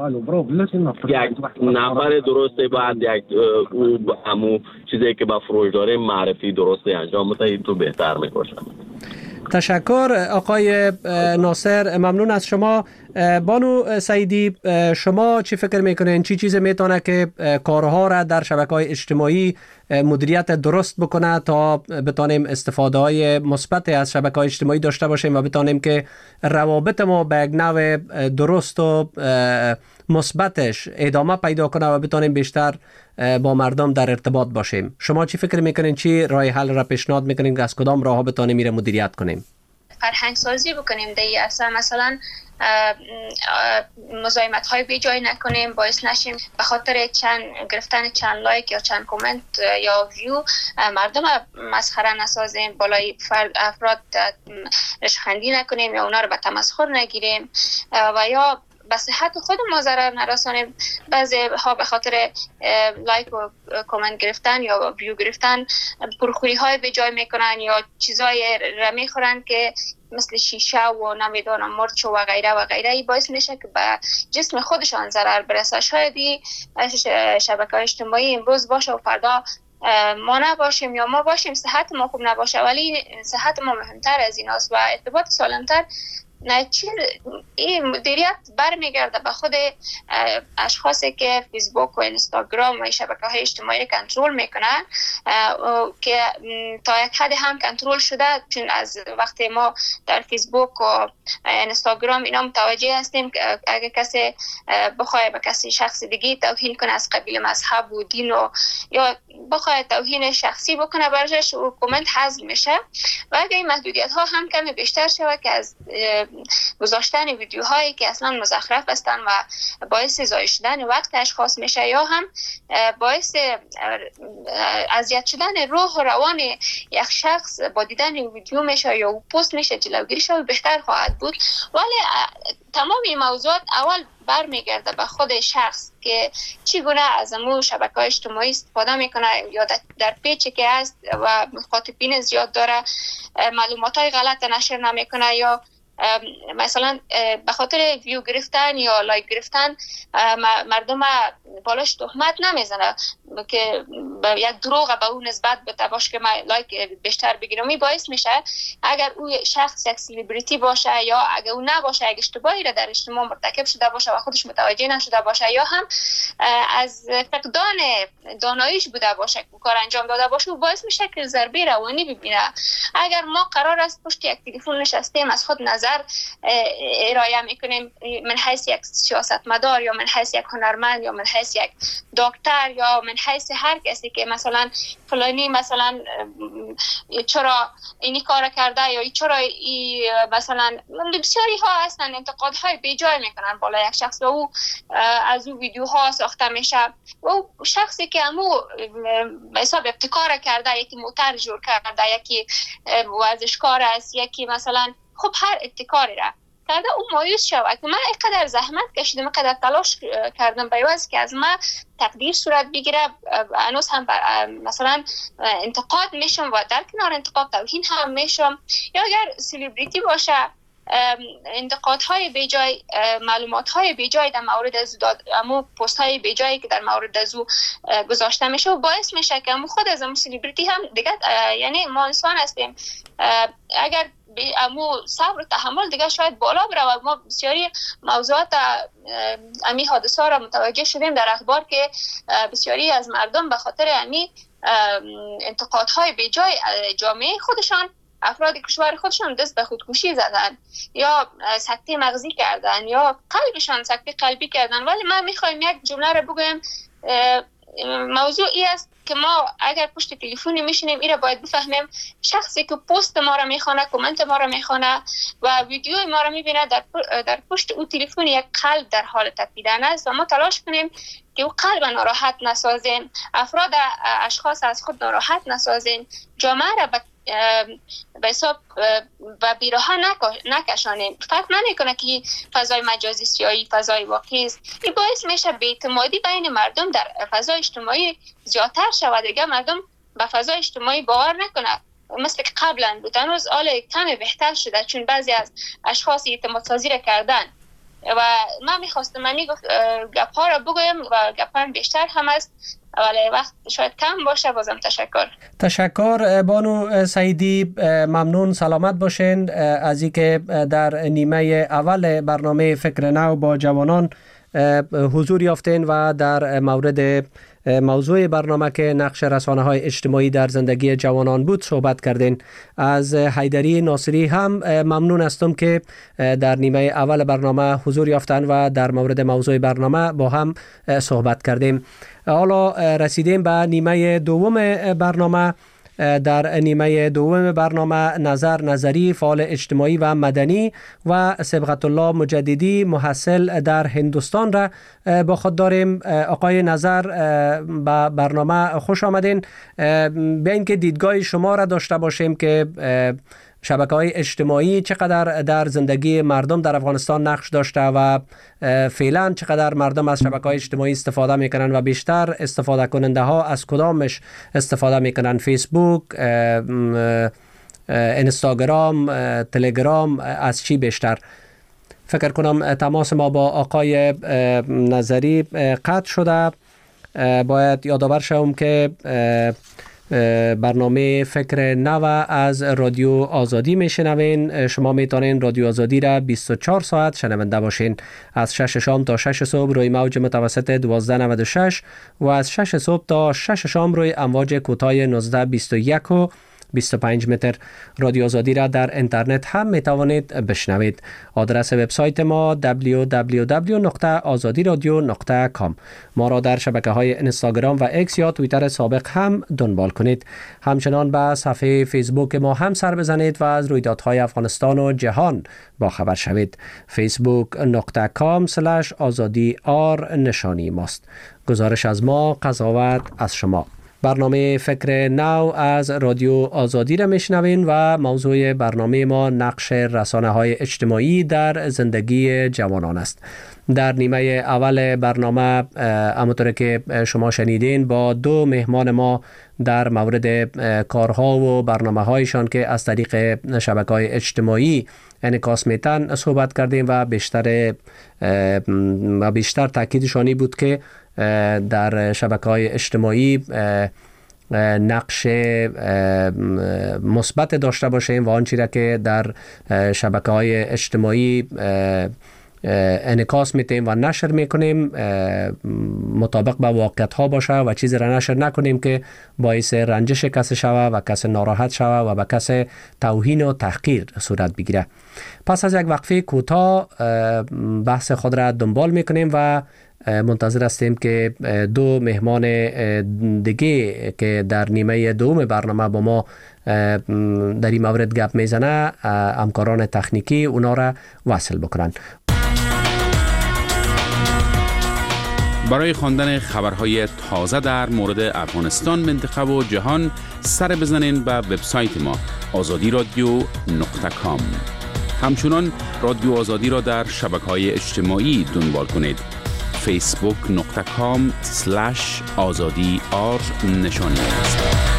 نفر درسته بعد یک همون چیزی که به فروش داریم معرفی درسته انجام بده، این تو بهتر میشه. تشکر آقای ناصر، ممنون از شما. بانو سعیدی، شما چی فکر میکنین چی چیز میتونه که کارها را در شبکه‌های اجتماعی مدیریت درست بکنه تا بتونیم استفاده های مثبت از شبکه‌های اجتماعی داشته باشیم و بتونیم که روابط ما به یک نوع درست و مثبتش ادامه پیدا کنه و بتونیم بیشتر با مردم در ارتباط باشیم؟ شما چی فکر میکنین چی راه حل را پیشنهاد میکنین که از کدام راهها بتونیم میره مدیریت کنیم؟ فرهنگ سازی بکنیم دیگه، اصلا مثلا مزاحمت های بی جای نکنیم، باعث نشیم به خاطر گرفتن چند لایک یا چند کامنت یا ویو مردم مسخره نسازیم، بالای افراد رشخندی نکنیم یا اونا رو به تمسخر نگیریم و یا به صحت خود ما ضرر نرسانیم. بعضی ها به خاطر لایک و کامنت گرفتن یا ویو گرفتن پرخوری های به جای میکنن یا چیزای را میخورن که مثل شیشه و نمیدونم مرچ و غیره و غیره. ای باعث میشه که به جسم خودشان ضرر برسه. شایدی شبکه‌های اجتماعی امروز باشه و فردا ما نباشیم یا ما باشیم صحت ما خوب نباشه، ولی صحت ما مهمتر از این است و ارتباط سالمتر این مدیریت برمیگرده به خود اشخاصی که فیسبوک و اینستاگرام و شبکه‌های اجتماعی کنترل میکنن که تا یک حد هم کنترل شده. چون از وقتی ما در فیسبوک و اینستاگرام اینا متوجه هستیم که اگه کسی بخواد به کسی شخص دیگه توهین کنه از قبیل مذهب و دین و یا بخواد توهین شخصی بکنه برایش و کامنت حذف میشه. و اگه این محدودیت ها هم کمی بیشتر شود که از گذاشتن ویدیوهایی که اصلا مزخرف هستن و باعث ضایع شدن وقت اشخاص میشه یا هم باعث اذیت شدن روح و روان یک شخص با دیدن ویدیو میشه یا پست میشه، جلوگیری شود بهتر خواهد بود. ولی تمام این موضوعات اول برمیگرده به خود شخص که چگونه از امو شبکه‌های اجتماعی استفاده میکنه یا در پیچی که هست و مخاطبین زیاد داره معلومات‌های غلط نشر نمیکنه یا مثلا به خاطر ویو گرفتن یا لایک گرفتن مردم بالاش تهمت نمیزنه که یک دروغ به اون نسبت بده باشه که من لایک بیشتر بگیرم. این باعث میشه اگر اون شخص یک سلبریتی باشه یا اگر اون نباشه یک اشتباهی را در اجتماع مرتکب شده باشه و خودش متوجه نشده باشه یا هم از فقدان داناییش بوده باشه که کار انجام داده باشه و باعث میشه که ضربه روانی ببینه. اگر ما قرار است پشت یک تلفن نشستیم از خود نظر ارائه میکنیم من حیث یک سیاستمدار یا من حیث یک هنرمند یا من حیث یک دکتر یا من حیث هر کسی که مثلا فلانی مثلا چرا اینی کار کرده یا چرا مثلا بسیاری ها هستن انتقادهای بیجای میکنن بالا یک شخص و او از او ویدیوها ساخته میشه و او شخصی که همو به حساب ابتکار کرده، یکی موتر جور کرده، یکی ورزشکار است، یکی مثلا خب هر ابتکاری را کرده او مایوس شود که من اینقدر زحمت کشیدم، اینقدر تلاش کردم بیواز که از من تقدیر صورت بگیره. هنوز هم مثلا انتقاد میشم و در کنار انتقاد توهین هم میشم. یا اگر سلبریتی باشه انتقادهای بیجای، معلوماتهای بیجای در مورد از امو پستهای بیجایی که در مورد از او گذاشته میشه و باعث میشه که امو خود از امو سلبریتی هم دیگه یعنی ما انسان هستیم اگر امو صبر و تحمل دیگه شاید بالا بره و ما بسیاری موضوعات امی حادثه را متوجه شدیم در اخبار که بسیاری از مردم به خاطر امی انتقادهای بیجای جامعه خودشان، افراد کشور خودشان دست به خودکشی زدن یا سکته مغزی کردن یا قلبشان سکته قلبی کردن. ولی من میخوایم یک جمله رو بگویم، موضوع ای است که ما اگر پشت تلفنی میشینیم این را باید بفهمیم شخصی که پست ما را میخونه، کامنت ما را میخونه و ویدیو ما را میبینه در پشت او تلفن یک قلب در حال تپیدن است و ما تلاش کنیم که او قلب ناراحت نسازیم، افراد اشخاص از خود ناراحت نسازیم، جامعه را به حساب و بیراها نکشانیم. فرق نمیکنه که فضای مجازی است یا فضای واقعی است. این باعث میشه بی‌اعتمادی بین مردم در فضای اجتماعی زیادتر شود. دیگه مردم به فضای اجتماعی باور نکنه مثل که قبلا بود. هنوز حال کمی بهتر شده چون بعضی از اشخاص اعتماد سازی را کردن و من میخواستم گپ‌ها را بگویم و گپ‌ها بیشتر هم است ولی وقت شاید کم باشه. بازم تشکر بانو سعیدی، ممنون، سلامت باشین از اینکه در نیمه اول برنامه فکر نو با جوانان حضور یافتین و در مورد موضوع برنامه که نقش رسانه‌های اجتماعی در زندگی جوانان بود صحبت کردین. از حیدری ناصری هم ممنون هستم که در نیمه اول برنامه حضور یافتن و در مورد موضوع برنامه با هم صحبت کردیم. حالا رسیدیم به نیمه دوم برنامه. در نیمه دوم برنامه نظری فعال اجتماعی و مدنی و صبغت الله مجددی محصل در هندوستان را با خود داریم. آقای نظر به برنامه خوش آمدین. بیاین که دیدگاه شما را داشته باشیم که شبکه‌های اجتماعی چقدر در زندگی مردم در افغانستان نقش داشته و فعلا چقدر مردم از شبکه‌های اجتماعی استفاده میکنن و بیشتر استفاده کننده ها از کدامش استفاده میکنن؟ فیسبوک، اینستاگرام، تلگرام، از چی بیشتر؟ فکر کنم تماس ما با آقای نظری قطع شده. باید یادآور شوم که برنامه فکر نو از رادیو آزادی میشنوین. شما میتونین رادیو آزادی را 24 ساعت شنونده باشین. از 6 شام تا 6 صبح روی موج متوسط 1296 و از 6 صبح تا 6 شام روی امواج کوتاه 1921 و 25 متر. رادیو آزادی را در اینترنت هم میتوانید بشنوید. آدرس وبسایت ما www.azadiradio.com. ما را در شبکه‌های اینستاگرام و ایکس یا توییتر سابق هم دنبال کنید. همچنان به صفحه فیسبوک ما هم سر بزنید و از رویدادهای افغانستان و جهان با خبر شوید. facebook.com/azadi_r نشانی ماست. گزارش از ما، قضاوت از شما. برنامه فکر نو از رادیو آزادی را میشنوین و موضوع برنامه ما نقش رسانه‌های اجتماعی در زندگی جوانان است. در نیمه اول برنامه همونطور که شما شنیدین با دو مهمان ما در مورد کارها و برنامه‌هایشان که از طریق شبکه‌های اجتماعی انعکاس میتن صحبت کردیم و بیشتر تاکیدشانی بود که در شبکه‌های اجتماعی نقش مثبت داشته باشیم و آنچه را که در شبکه‌های اجتماعی انعکاس میتیم و نشر میکنیم مطابق با واقعیت ها باشه و چیزی را نشر نکنیم که باعث رنجش کسی شوه و کسی ناراحت شوه و به کسی توهین و تحقیر صورت بگیره. پس از یک وقفه کوتاه بحث خود را دنبال میکنیم و منتظر هستیم که دو مهمان دیگه که در نیمه دوم برنامه با ما در این مورد گپ میزنه همکاران تکنیکی اونا را وصل بکنن. برای خواندن خبرهای تازه در مورد افغانستان، منطقه و جهان سر بزنین به وبسایت ما azadiradio.com. همچنان رادیو آزادی را در شبکه‌های اجتماعی دنبال کنید. facebook.com/azadi_r نشانی است.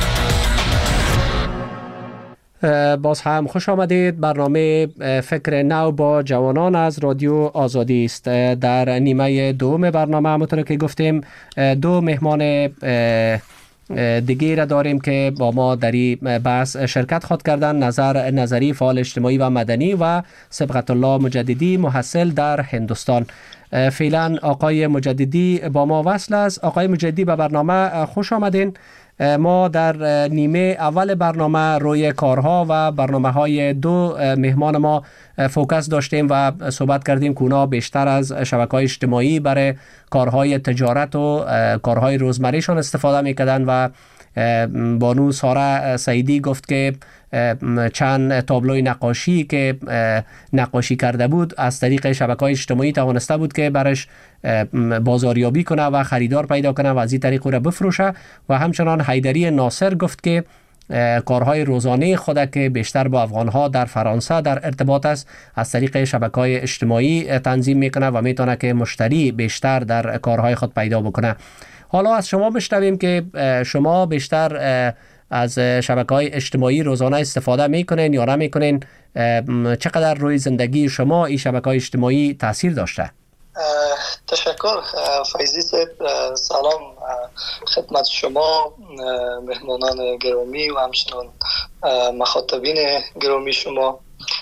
باز هم خوش آمدید. برنامه فکر نو با جوانان از رادیو آزادی است. در نیمه دوم برنامه همونطور که گفتیم دو مهمان دیگه را داریم که با ما در این بحث شرکت خود کردن. نظری فعال اجتماعی و مدنی و سبقت الله مجددی محصل در هندوستان. فعلا آقای مجددی با ما وصل است. آقای مجددی به برنامه خوش آمدین. ما در نیمه اول برنامه روی کارها و برنامه‌های دو مهمان ما فوکس داشتیم و صحبت کردیم که اونا بیشتر از شبکه‌های اجتماعی برای کارهای تجارت و کارهای روزمرهشان استفاده می‌کردن و بانو ساره سعیدی گفت که چند تابلوی نقاشی که نقاشی کرده بود از طریق شبکه‌های اجتماعی توانسته بود که برش بازاریابی کنه و خریدار پیدا کنه و از این طریق او را بفروشه. و همچنان حیدری ناصر گفت که کارهای روزانه خود که بیشتر با افغانها در فرانسه در ارتباط است از طریق شبکه‌های اجتماعی تنظیم میکنه و میتونه که مشتری بیشتر در کارهای خود پیدا بکنه. حالا از شما بشنویم که شما بیشتر از شبکه‌های اجتماعی روزانه استفاده میکنین یا نمیکنین؟ چقدر روی زندگی شما این شبکه‌های اجتماعی تاثیر داشته؟ تشکر فیضی صاحب. سلام خدمت شما مهمانان گرامی و همچنان مخاطبین گرامی شما.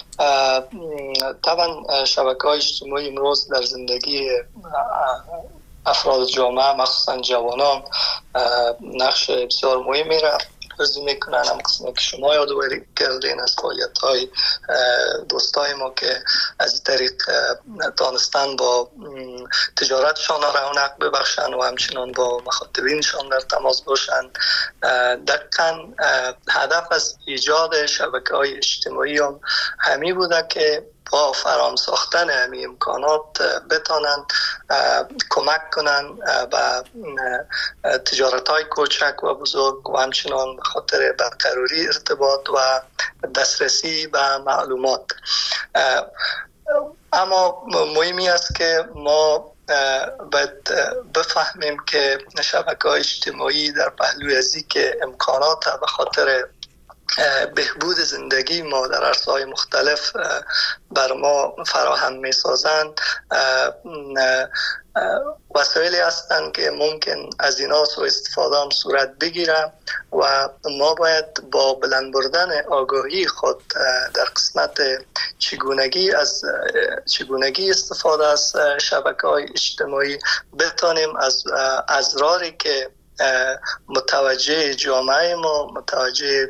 طبعا شبکه‌های اجتماعی امروز در زندگی افراد جامعه مخصوصا جوانان نقش بسیار مهمی را بازی میکنن. هم قسمت که شما یادآوری کردین از فعالیت‌های دوستای ما که از طریق دانستن با تجارتشان رونق ببخشن و همچنان با مخاطبینشان در تماس باشن. دقیقاً هدف از ایجاد شبکه‌های اجتماعی هم همی بوده که با فرام ساختن همین امکانات بتانند کمک کنند به تجارت‌های کوچک و بزرگ و همچنان به خاطر برقراری ارتباط و دسترسی به معلومات. اما مهمی است که ما باید بفهمیم که شبکه‌های اجتماعی در پهلوی از که امکانات به خاطر بهبود زندگی ما در عرصه‌های مختلف بر ما فراهم می‌سازند، وسایلی هستند که ممکن از اینا سوء استفاده هم صورت بگیره و ما باید با بلند بردن آگاهی خود در قسمت چگونگی استفاده از شبکه‌های اجتماعی بتانیم از اضراری که متوجه جامعه ما، متوجه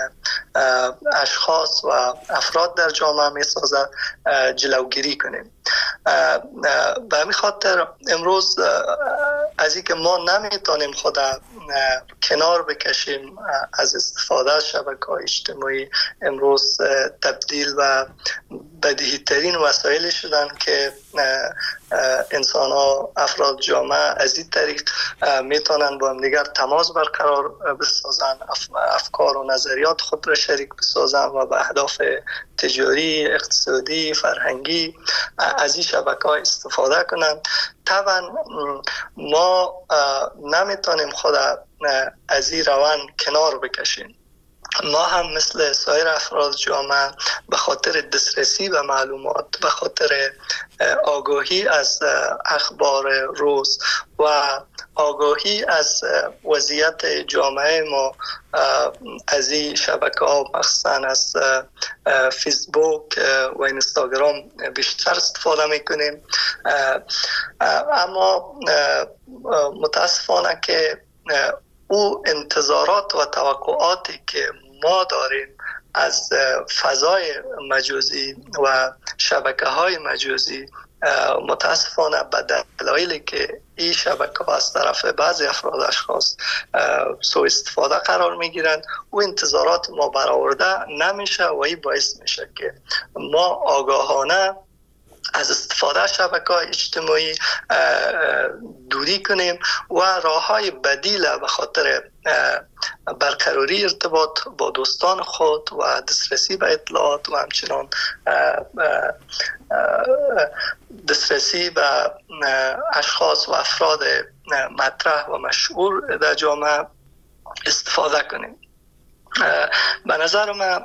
اشخاص و افراد در جامعه می سازد جلوگیری کنیم. به همین خاطر امروز از اینکه ما نمیتونیم خود کنار بکشیم از استفاده از شبکه‌های اجتماعی، امروز تبدیل و بدیهی ترین وسایلی شدن که انسان ها، افراد جامعه از این طریق میتونن با هم دیگر تماس برقرار بسازن، افکار و نظریات خود را شریک بسازن و به اهداف تجاری، اقتصادی، فرهنگی از این شبکه‌ها استفاده کنند. طبعا ما نمیتونیم خود از این روند کنار بکشیم. ما هم مثل سایر افراد جامعه به خاطر دسترسی به معلومات، به خاطر آگاهی از اخبار روز و آگاهی از وضعیت جامعه ما از این شبکه‌ها، مخصوصاً از فیسبوک و اینستاگرام بیشتر استفاده میکنیم. اما متاسفانه که او انتظارات و توقعاتی که ما داریم از فضای مجازی و شبکه‌های مجازی متاسفانه به دلایلی که این شبکه از طرف بعضی افراد اشخاص سوء استفاده قرار میگیرند، او انتظارات ما برآورده نمیشه و این باعث میشه که ما آگاهانه از استفاده از شبکه‌های اجتماعی دوری کنیم و راه‌های بدیل به خاطر برقراری ارتباط با دوستان خود و دسترسی به اطلاعات و همچنان دسترسی به اشخاص و افراد مطرح و مشهور در جامعه استفاده کنیم. به نظر من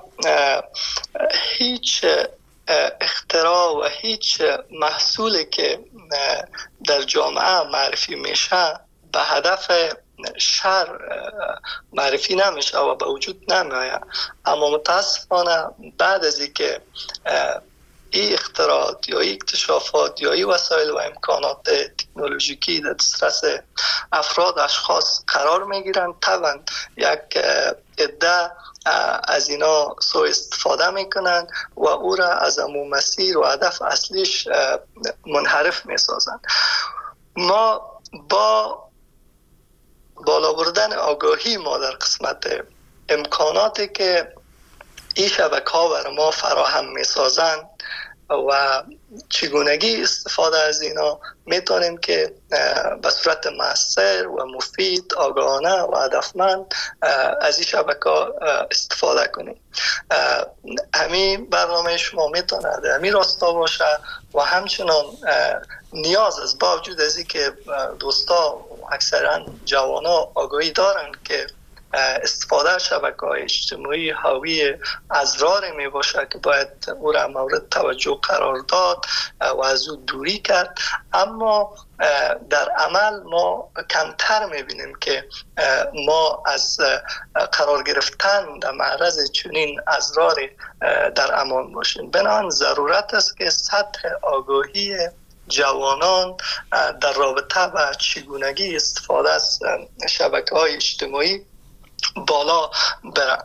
هیچ اختراع و هیچ محصولی که در جامعه معرفی میشه به هدف شر معرفی نمیشه و به وجود نمیآید. اما متاسفانه بعد از اینکه این اختراعات یا این اکتشافات یا این وسایل و امکانات تکنولوژیکی در دسترس افراد اشخاص قرار میگیرن، طبعا یک عده از اینا سوء استفاده میکنن و او را از امو مسیر و هدف اصلیش منحرف میسازن. ما با بالا بردن آگاهی ما در قسمت امکاناتی که این شبکه‌ها برای ما فراهم میسازن و چگونگی استفاده از اینا، میتونیم که به صورت مؤثر و مفید، آگاهانه و هدفمند از این شبکه‌ها استفاده کنیم. همین برنامه شما میتونه در همین راستا باشه و همچنان نیاز است، با وجود از اینکه دوستا اکثرا جوانا آگاهی دارن که استفاده از شبکه‌های اجتماعی حاوی اضرار می باشه که باید او را مورد توجه قرار داد و از او دوری کرد، اما در عمل ما کمتر می‌بینیم که ما از قرار گرفتن در معرض چنین اضرار در امان باشیم. بنابراین ضرورت است که سطح آگاهی جوانان در رابطه با چگونگی استفاده از شبکه‌های اجتماعی بالا برن.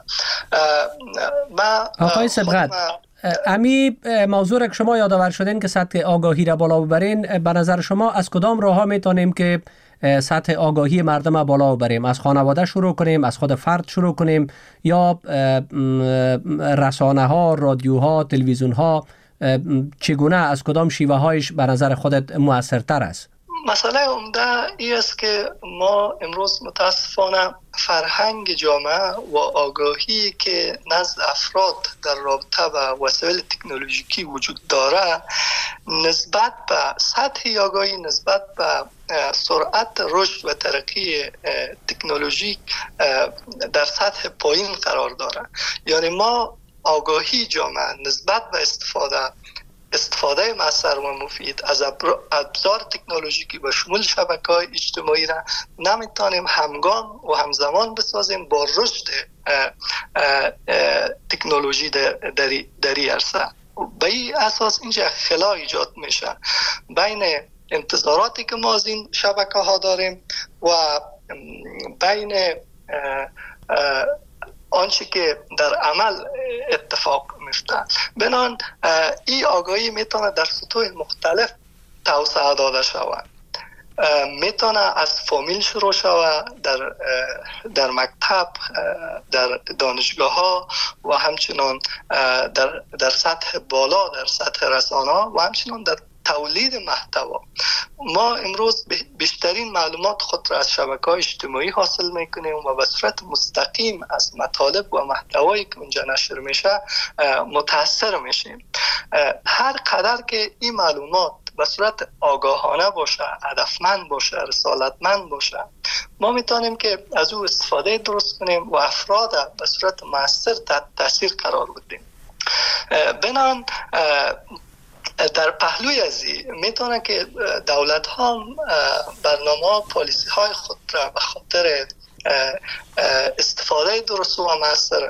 آقای سبقت، امی موضوع را که شما یادآور شدین که سطح آگاهی را بالا ببرین، به نظر شما از کدام راه ها میتونیم که سطح آگاهی مردم بالا ببریم؟ از خانواده شروع کنیم، از خود فرد شروع کنیم، یا رسانه ها، رادیوها، تلویزیون ها؟ چگونه، از کدام شیوه هایش به نظر خودت مؤثرتر است؟ مسئله عمده ای است که ما امروز متاسفانه فرهنگ جامعه و آگاهی که نزد افراد در رابطه با وسایل تکنولوژیکی وجود داره، نسبت به سطح آگاهی، نسبت به سرعت رشد و ترقی تکنولوژیک در سطح پایین قرار داره. یعنی ما آگاهی جامعه نسبت به استفاده استفاده مؤثر و مفید از ابزار تکنولوژیکی به شمول شبکه‌های اجتماعی را نمیتونیم همگام و همزمان بسازیم با رشد تکنولوژی در این عرصه. به این اساس اینجا خلا ایجاد میشه بین انتظاراتی که ما از این شبکه ها داریم و بین آنچه که در عمل اتفاق میفته. بنان این آگاهی میتونه در سطوح مختلف توسعه داده شود. میتونه از فامیل شروع شود، در مکتب، در دانشگاه ها و همچنان در سطح بالا، در سطح رسانه ها و همچنان در تولید محتوا. ما امروز بیشترین معلومات خود را از شبکه‌های اجتماعی حاصل میکنیم و به صورت مستقیم از مطالب و محتوایی که اونجا نشر میشه متاثر میشیم. هر قدر که این معلومات به صورت آگاهانه باشه، هدفمند باشه، رسالتمند باشه، ما میتونیم که از او استفاده درست کنیم و افراد به صورت مؤثر تحت تاثیر قرار بدیم. بنان در پهلوی از این میتونه که دولت ها برنامه پالیسی های خود را به خاطر استفاده درست و مؤثر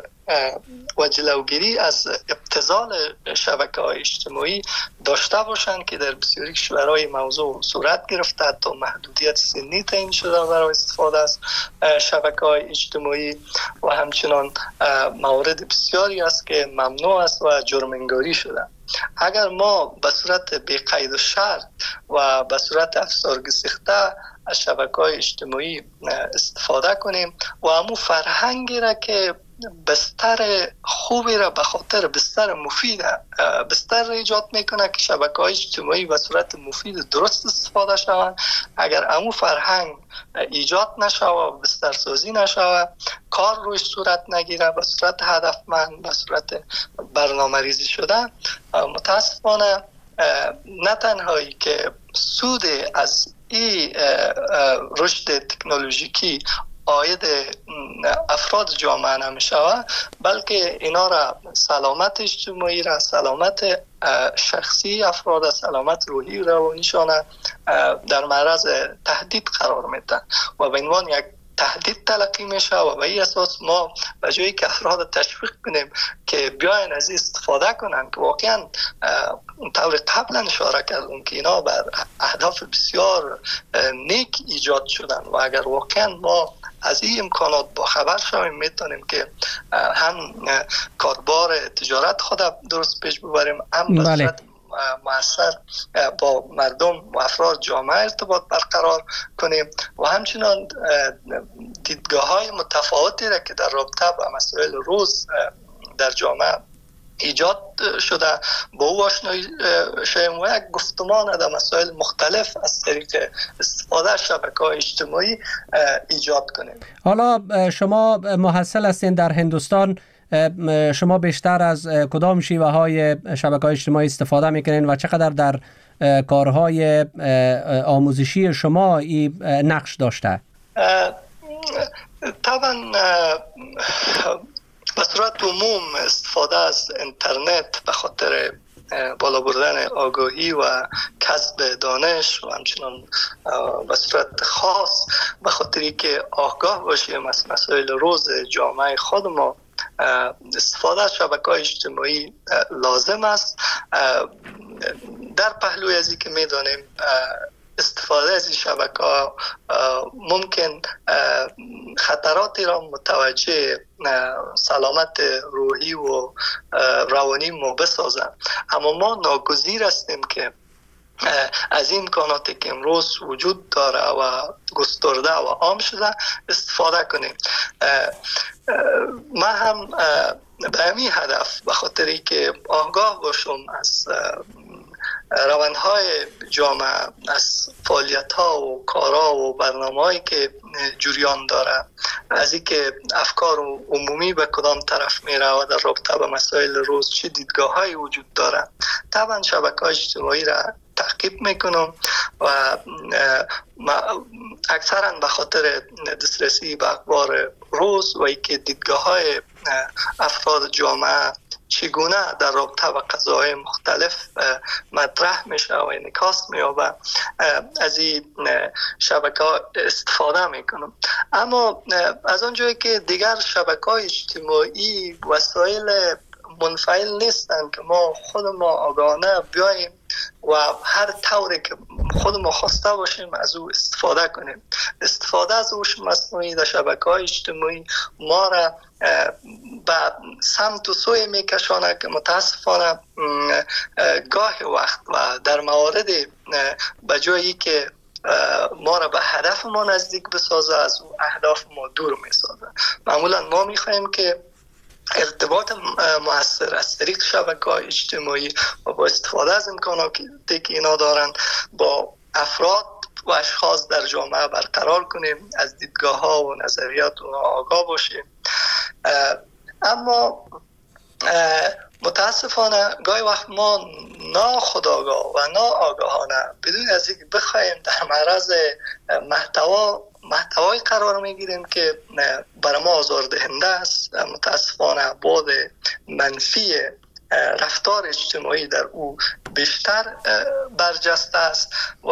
و جلوگیری از ابتذال شبکه‌های اجتماعی داشته باشند که در بسیاری کشورهای موضوع صورت گرفته تا محدودیت سنی تعیین شده برای استفاده از شبکه‌های اجتماعی و همچنان موارد بسیاری است که ممنوع است و جرم‌انگاری شده. اگر ما به صورت بی قید و شرط و به صورت افسارگسیخته از شبکه‌های اجتماعی استفاده کنیم و همون فرهنگی را که بستر خوبی را به خاطر بستر مفید بستر ایجاد میکنه که شبکه‌های اجتماعی به صورت مفید درست استفاده شوند، اگر همون فرهنگ ایجاد نشوه و بستر سازی نشوه، کار روش صورت نگیره به صورت هدفمند، به صورت برنامه ریزی شده، متاسفانه نه تنهایی که سود از این رشد تکنولوژیکی عاید افراد جامعه نمیشوه، بلکه اینا را سلامت اجتماعی را، سلامت شخصی افراد، سلامت روحی و روانیشان در معرض تهدید قرار میدن و به عنوان یک تهدید تلقی میشه و به این اساس ما به جایی که افراد تشویق کنیم که بیاین از استفاده کنن که واقعا طور قبلا اشاره کردم که اینا بر اهداف بسیار نیک ایجاد شدن و اگر واقعا ما از این امکانات با خبر شویم میتونیم که هم کاربار تجارت خود درست پیش ببریم، هم به صورت مؤثر با مردم و افراد جامعه ارتباط برقرار کنیم و همچنان دیدگاه های متفاوتی را که در رابطه با مسائل روز در جامعه ایجاد شده با او آشنایی شویم و یک گفتمان در مسائل مختلف از طریق استفاده از شبکه‌های اجتماعی ایجاد کنیم. حالا شما محصل هستین در هندوستان، شما بیشتر از کدام شیوه های شبکه‌های اجتماعی استفاده میکنین و چقدر در کارهای آموزشی شما این نقش داشته؟ طبعا به صورت عموم استفاده از اینترنت به خاطر بالا بردن آگاهی و کسب دانش و همچنان به صورت خاص به خاطری که آگاه باشیم از مسائل روز جامعه خود ما، استفاده از شبکه‌های اجتماعی لازم است. در پهلوی از این که می‌دانیم استفاده از این شبکه‌ها ممکن خطراتی را متوجه سلامت روحی و روانی ما بسازن، اما ما ناگزیر هستیم که از این امکاناتی که امروز وجود داره و گسترده و عام شده استفاده کنیم. من هم به همین هدف به خاطری که آگاه باشم از روندهای جامعه، از فعالیت‌ها و کارها و برنامه‌هایی که جریان داره، از اینکه افکار عمومی به کدام طرف میره و در رابطه با مسائل روز چه دیدگاه‌هایی وجود داره، طبعا شبکه‌های اجتماعی را تعقیب میکنم و اکثرا به خاطر دسترسی به اخبار روز و اینکه دیدگاه‌های افراد جامعه چگونه در رابطه با قضاهای مختلف مطرح میشه و انعکاس مییابه، از این شبکه‌ها استفاده میکنم. اما از آنجایی که دیگر شبکه‌های اجتماعی وسایل منفعل نیستند که ما خود ما آگاهانه بیاییم و هر طوری که خود ما خواسته باشیم از او استفاده کنیم. استفاده از هوش مصنوعی در شبکه‌های اجتماعی ما را به سمت و سوی میکشانه که متاسفانه گاهی وقت و در موارد به جایی که ما را به هدف ما نزدیک بسازه از اهداف ما دور میسازه. معمولا ما میخواهیم که ارتباط مؤثر از طریق شبکه‌های اجتماعی و با استفاده از امکاناتی که اینا دارند با افراد و اشخاص در جامعه برقرار کنیم، از دیدگاه‌ها و نظریات اونا آگاه باشیم. اما متاسفانه گاهی وقت ما ناخودآگاه و ناآگاهانه بدون از اینکه بخوایم در معرض محتوای قرار میگیریم که برای ما آزاردهنده است. متاسفانه بعد منفی رفتار اجتماعی در او بیشتر برجسته است و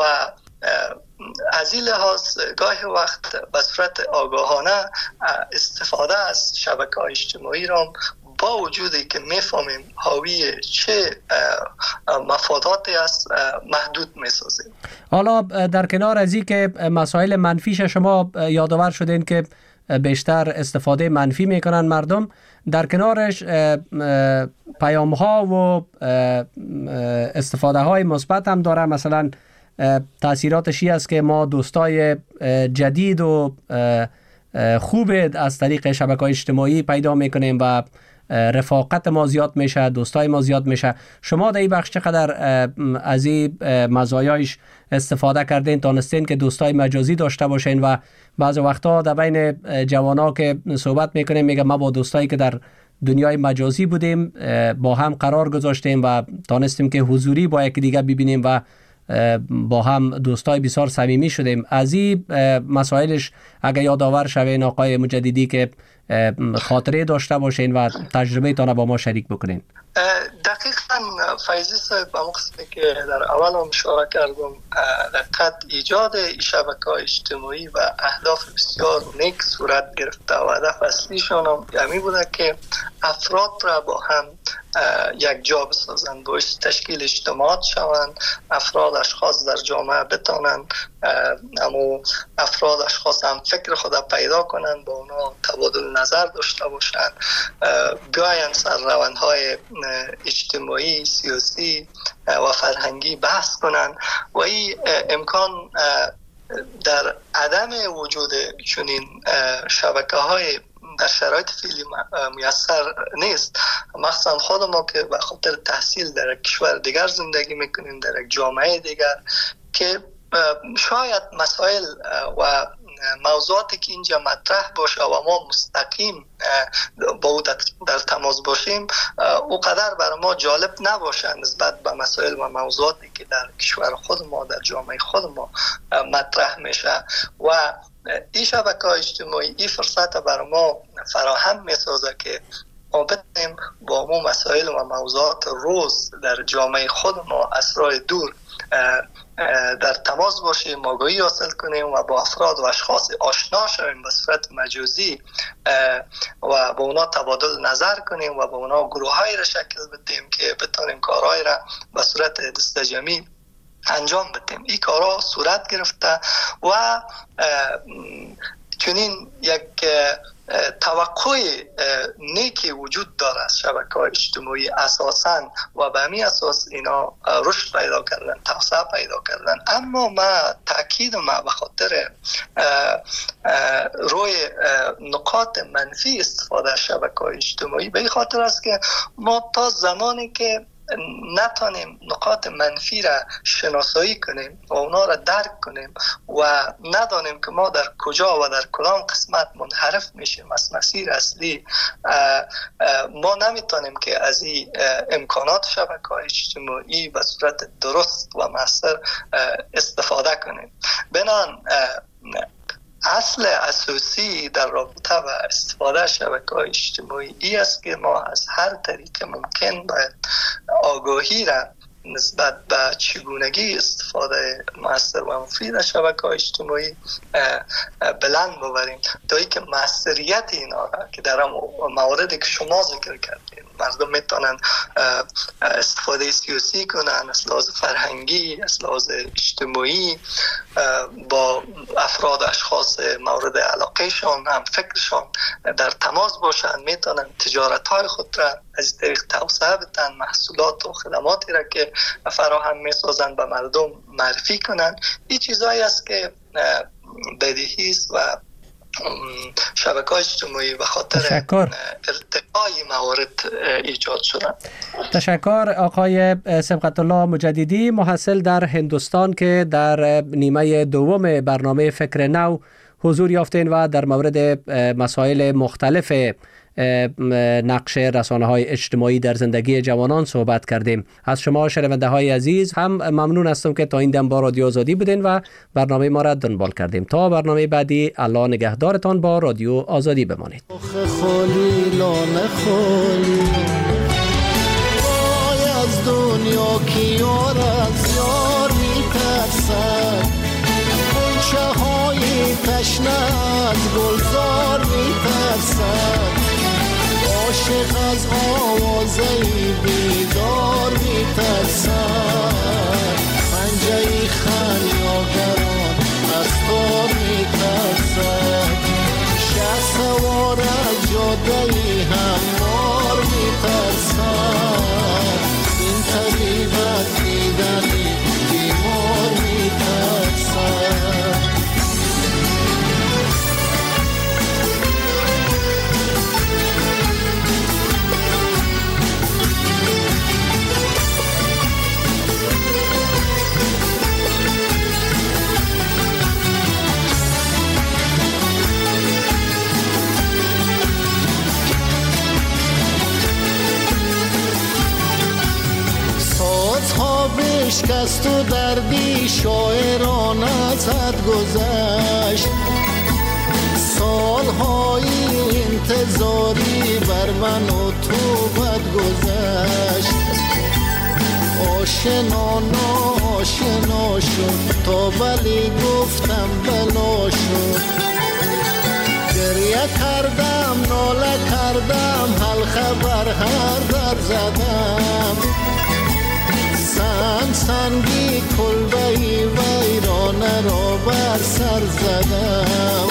از این لحاظ گاهی وقت به صورت آگاهانه استفاده از شبکه‌های اجتماعی را با وجودی که میفهمیم حاوی چه مفاداتی است محدود میسازیم. حالا در کنار از این که مسائل منفیش شما یادآور شدین که بیشتر استفاده منفی میکنن مردم، در کنارش پیام ها و استفاده های مثبت هم داره. مثلا تاثیراتش است که ما دوستای جدید و خوب از طریق شبکه‌های اجتماعی پیدا میکنیم و رفاقت ما زیاد میشه، دوستای ما زیاد میشه. شما در این بخش چقدر از این مزایایش استفاده کردین، تانستین که دوستای مجازی داشته باشین؟ و بعض وقتا در بین جوانا که صحبت میکنیم میگم ما با دوستایی که در دنیای مجازی بودیم با هم قرار گذاشتیم و تانستیم که حضوری با یکی دیگه ببینیم و با هم دوستای بسیار صمیمی شدیم. از این مسائلش اگر یادآور شوین آقای مجددی که خاطره داشته باشین و تجربه تان با ما شریک بکنین. دقیقاً فیضی صاحب به مقصدی که در اول هم اشاره کردم، دقیقاً ایجاد شبکه‌های اجتماعی و اهداف بسیار نیک صورت گرفته و هدف اصلیشان هم همین بوده که افراد را با هم یک جا بسازند، باعث تشکیل اجتماعات شوند، افراد اشخاص در جامعه بتانند اما افراد اشخاص هم فکر خود پیدا کنند، با اونا تبادل نظر داشته باشند، بیاین سر روندهای اجتماعی، سیاسی و فرهنگی بحث کنند و این امکان در عدم وجود چنین شبکه‌های در شرایط فعلی میسر نیست. مخصوصا خود ما که به خاطر تحصیل در یک کشور دیگر زندگی میکنیم، در یک جامعه دیگر، که شاید مسائل و موضوعاتی که اینجا مطرح باشه و ما مستقیم با او در تماس باشیم او قدر برای ما جالب نباشه نسبت به مسائل و موضوعاتی که در کشور خود ما، در جامعه خود ما مطرح میشه. و این شبکه‌های اجتماعی این فرصت برای ما فراهم میسازه که ما بتونیم با اون مسائل و موضوعات روز در جامعه خود ما از راه دور در تماس باشیم، آگاهی حاصل کنیم و با افراد و اشخاص آشنا شویم به صورت مجازی و با اونا تبادل نظر کنیم و با اونا گروه‌هایی را شکل بدیم که بتونیم کارهای را به صورت دستجمعی انجام بدیم. این کارها صورت گرفته و چنین یک توقع نیکی وجود داره از شبکه‌های اجتماعی اساساً و به همین اساس اینا رشد پیدا کردن، توسعه پیدا کردن. اما ما تاکید ما به خاطر روی نقاط منفی استفاده از شبکه‌های اجتماعی به این خاطر است که ما تا زمانی که نتانیم نقاط منفی را شناسایی کنیم و اونا را درک کنیم و ندانیم که ما در کجا و در کدام قسمت منحرف میشیم از مسیر اصلی، ما نمیتونیم که از این امکانات شبکه‌های اجتماعی به صورت درست و مؤثر استفاده کنیم. بنابراین اصل اساسی در رابطه با استفاده از شبکه‌های اجتماعی ای است که ما از هر طریق ممکن باید آگاهی را نسبت به چگونگی استفاده مؤثر و مفید از شبکه‌های اجتماعی بلند ببریم تا اینکه مؤثریت اینا را که در مواردی که شما ذکر کردید مردم میتونن استفاده سیاسی کنن، از لحاظ فرهنگی، از لحاظ اجتماعی با افراد اشخاص مورد علاقهشان هم فکرشان در تماس باشن، میتونن تجارت های خود را از طریق توسعه بدن، محصولات و خدماتی را که فراهم میسازن به مردم معرفی کنن. این چیزایی است که بدیهی است و شبکه‌های اجتماعی به خاطر ارتقای موارد ایجاد شدن. تشکر آقای سبقت الله مجددی، محصل در هندوستان که در نیمه دوم برنامه فکر نو حضور یافتین و در مورد مسائل مختلف نقش رسانه‌های اجتماعی در زندگی جوانان صحبت کردیم. از شما شنونده های عزیز هم ممنون هستم که تا این دم با رادیو آزادی بودین و برنامه ما را دنبال کردیم. تا برنامه بعدی، الله نگهدارتان، با رادیو آزادی بمانید. از دنیا کیار از یار میترسد، غنچه های تشنه از گلزار میترسد، عاشق از آوازه بیدار میترسد، پنجه خمیاگران از تار میترسد، شه سوار از جاده هموار میترسد، این طبیب از دیدنی بیمار میترسد. بشکست و دردی شاعران از حد گذشت، سالهای انتظاری بر من و تو بد گذشت، آشنا ناآشنا شد تا ولی گفتم بلا شد، گریه کردم ناله کردم حلقه بر هر در زدم، سنگی کلبهی ویرانه را بر سر زدم،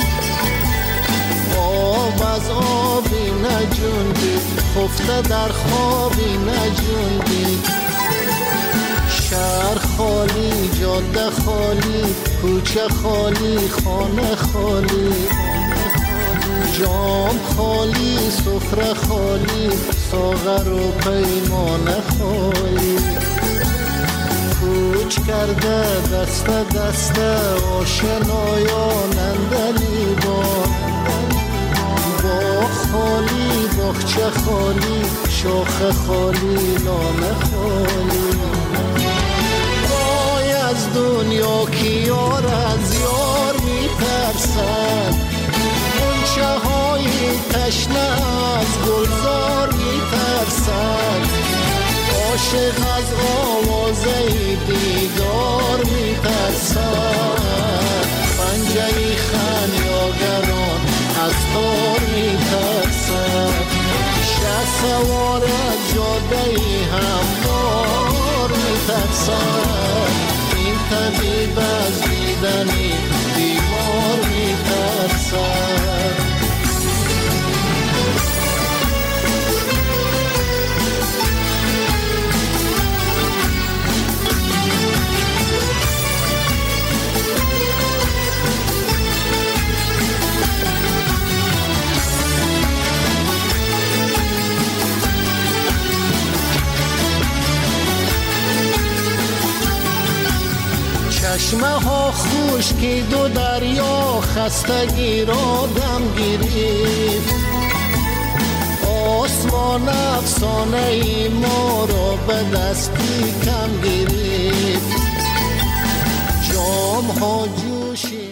آب از آبی نجوندی خفته در خوابی نجوندی، شهر خالی جاده خالی کوچه خالی خانه خالی، جام خالی سفره خالی ساغر و پیمانه خالی، کوچ کرده دست دست آشنایان اندلیبان، باغ خالی باغچه خالی شاخه خالی لانه خالی، وای از دنیا کی یار از یار میترسد، غنچه های تشنه از گلزار میترسد، عاشق از آوازه دیدار میترسد، پنجه خمیاگران از تار میترسد، شه سوار از جاده هموار میترسد، این طبیب از دیدنی بیمار میترسد. چشمه ها خشکید و دریا خستگی را دم گرفت، آسمان افسانه ای ما را به دستی کم گرفت، جام ها جوشی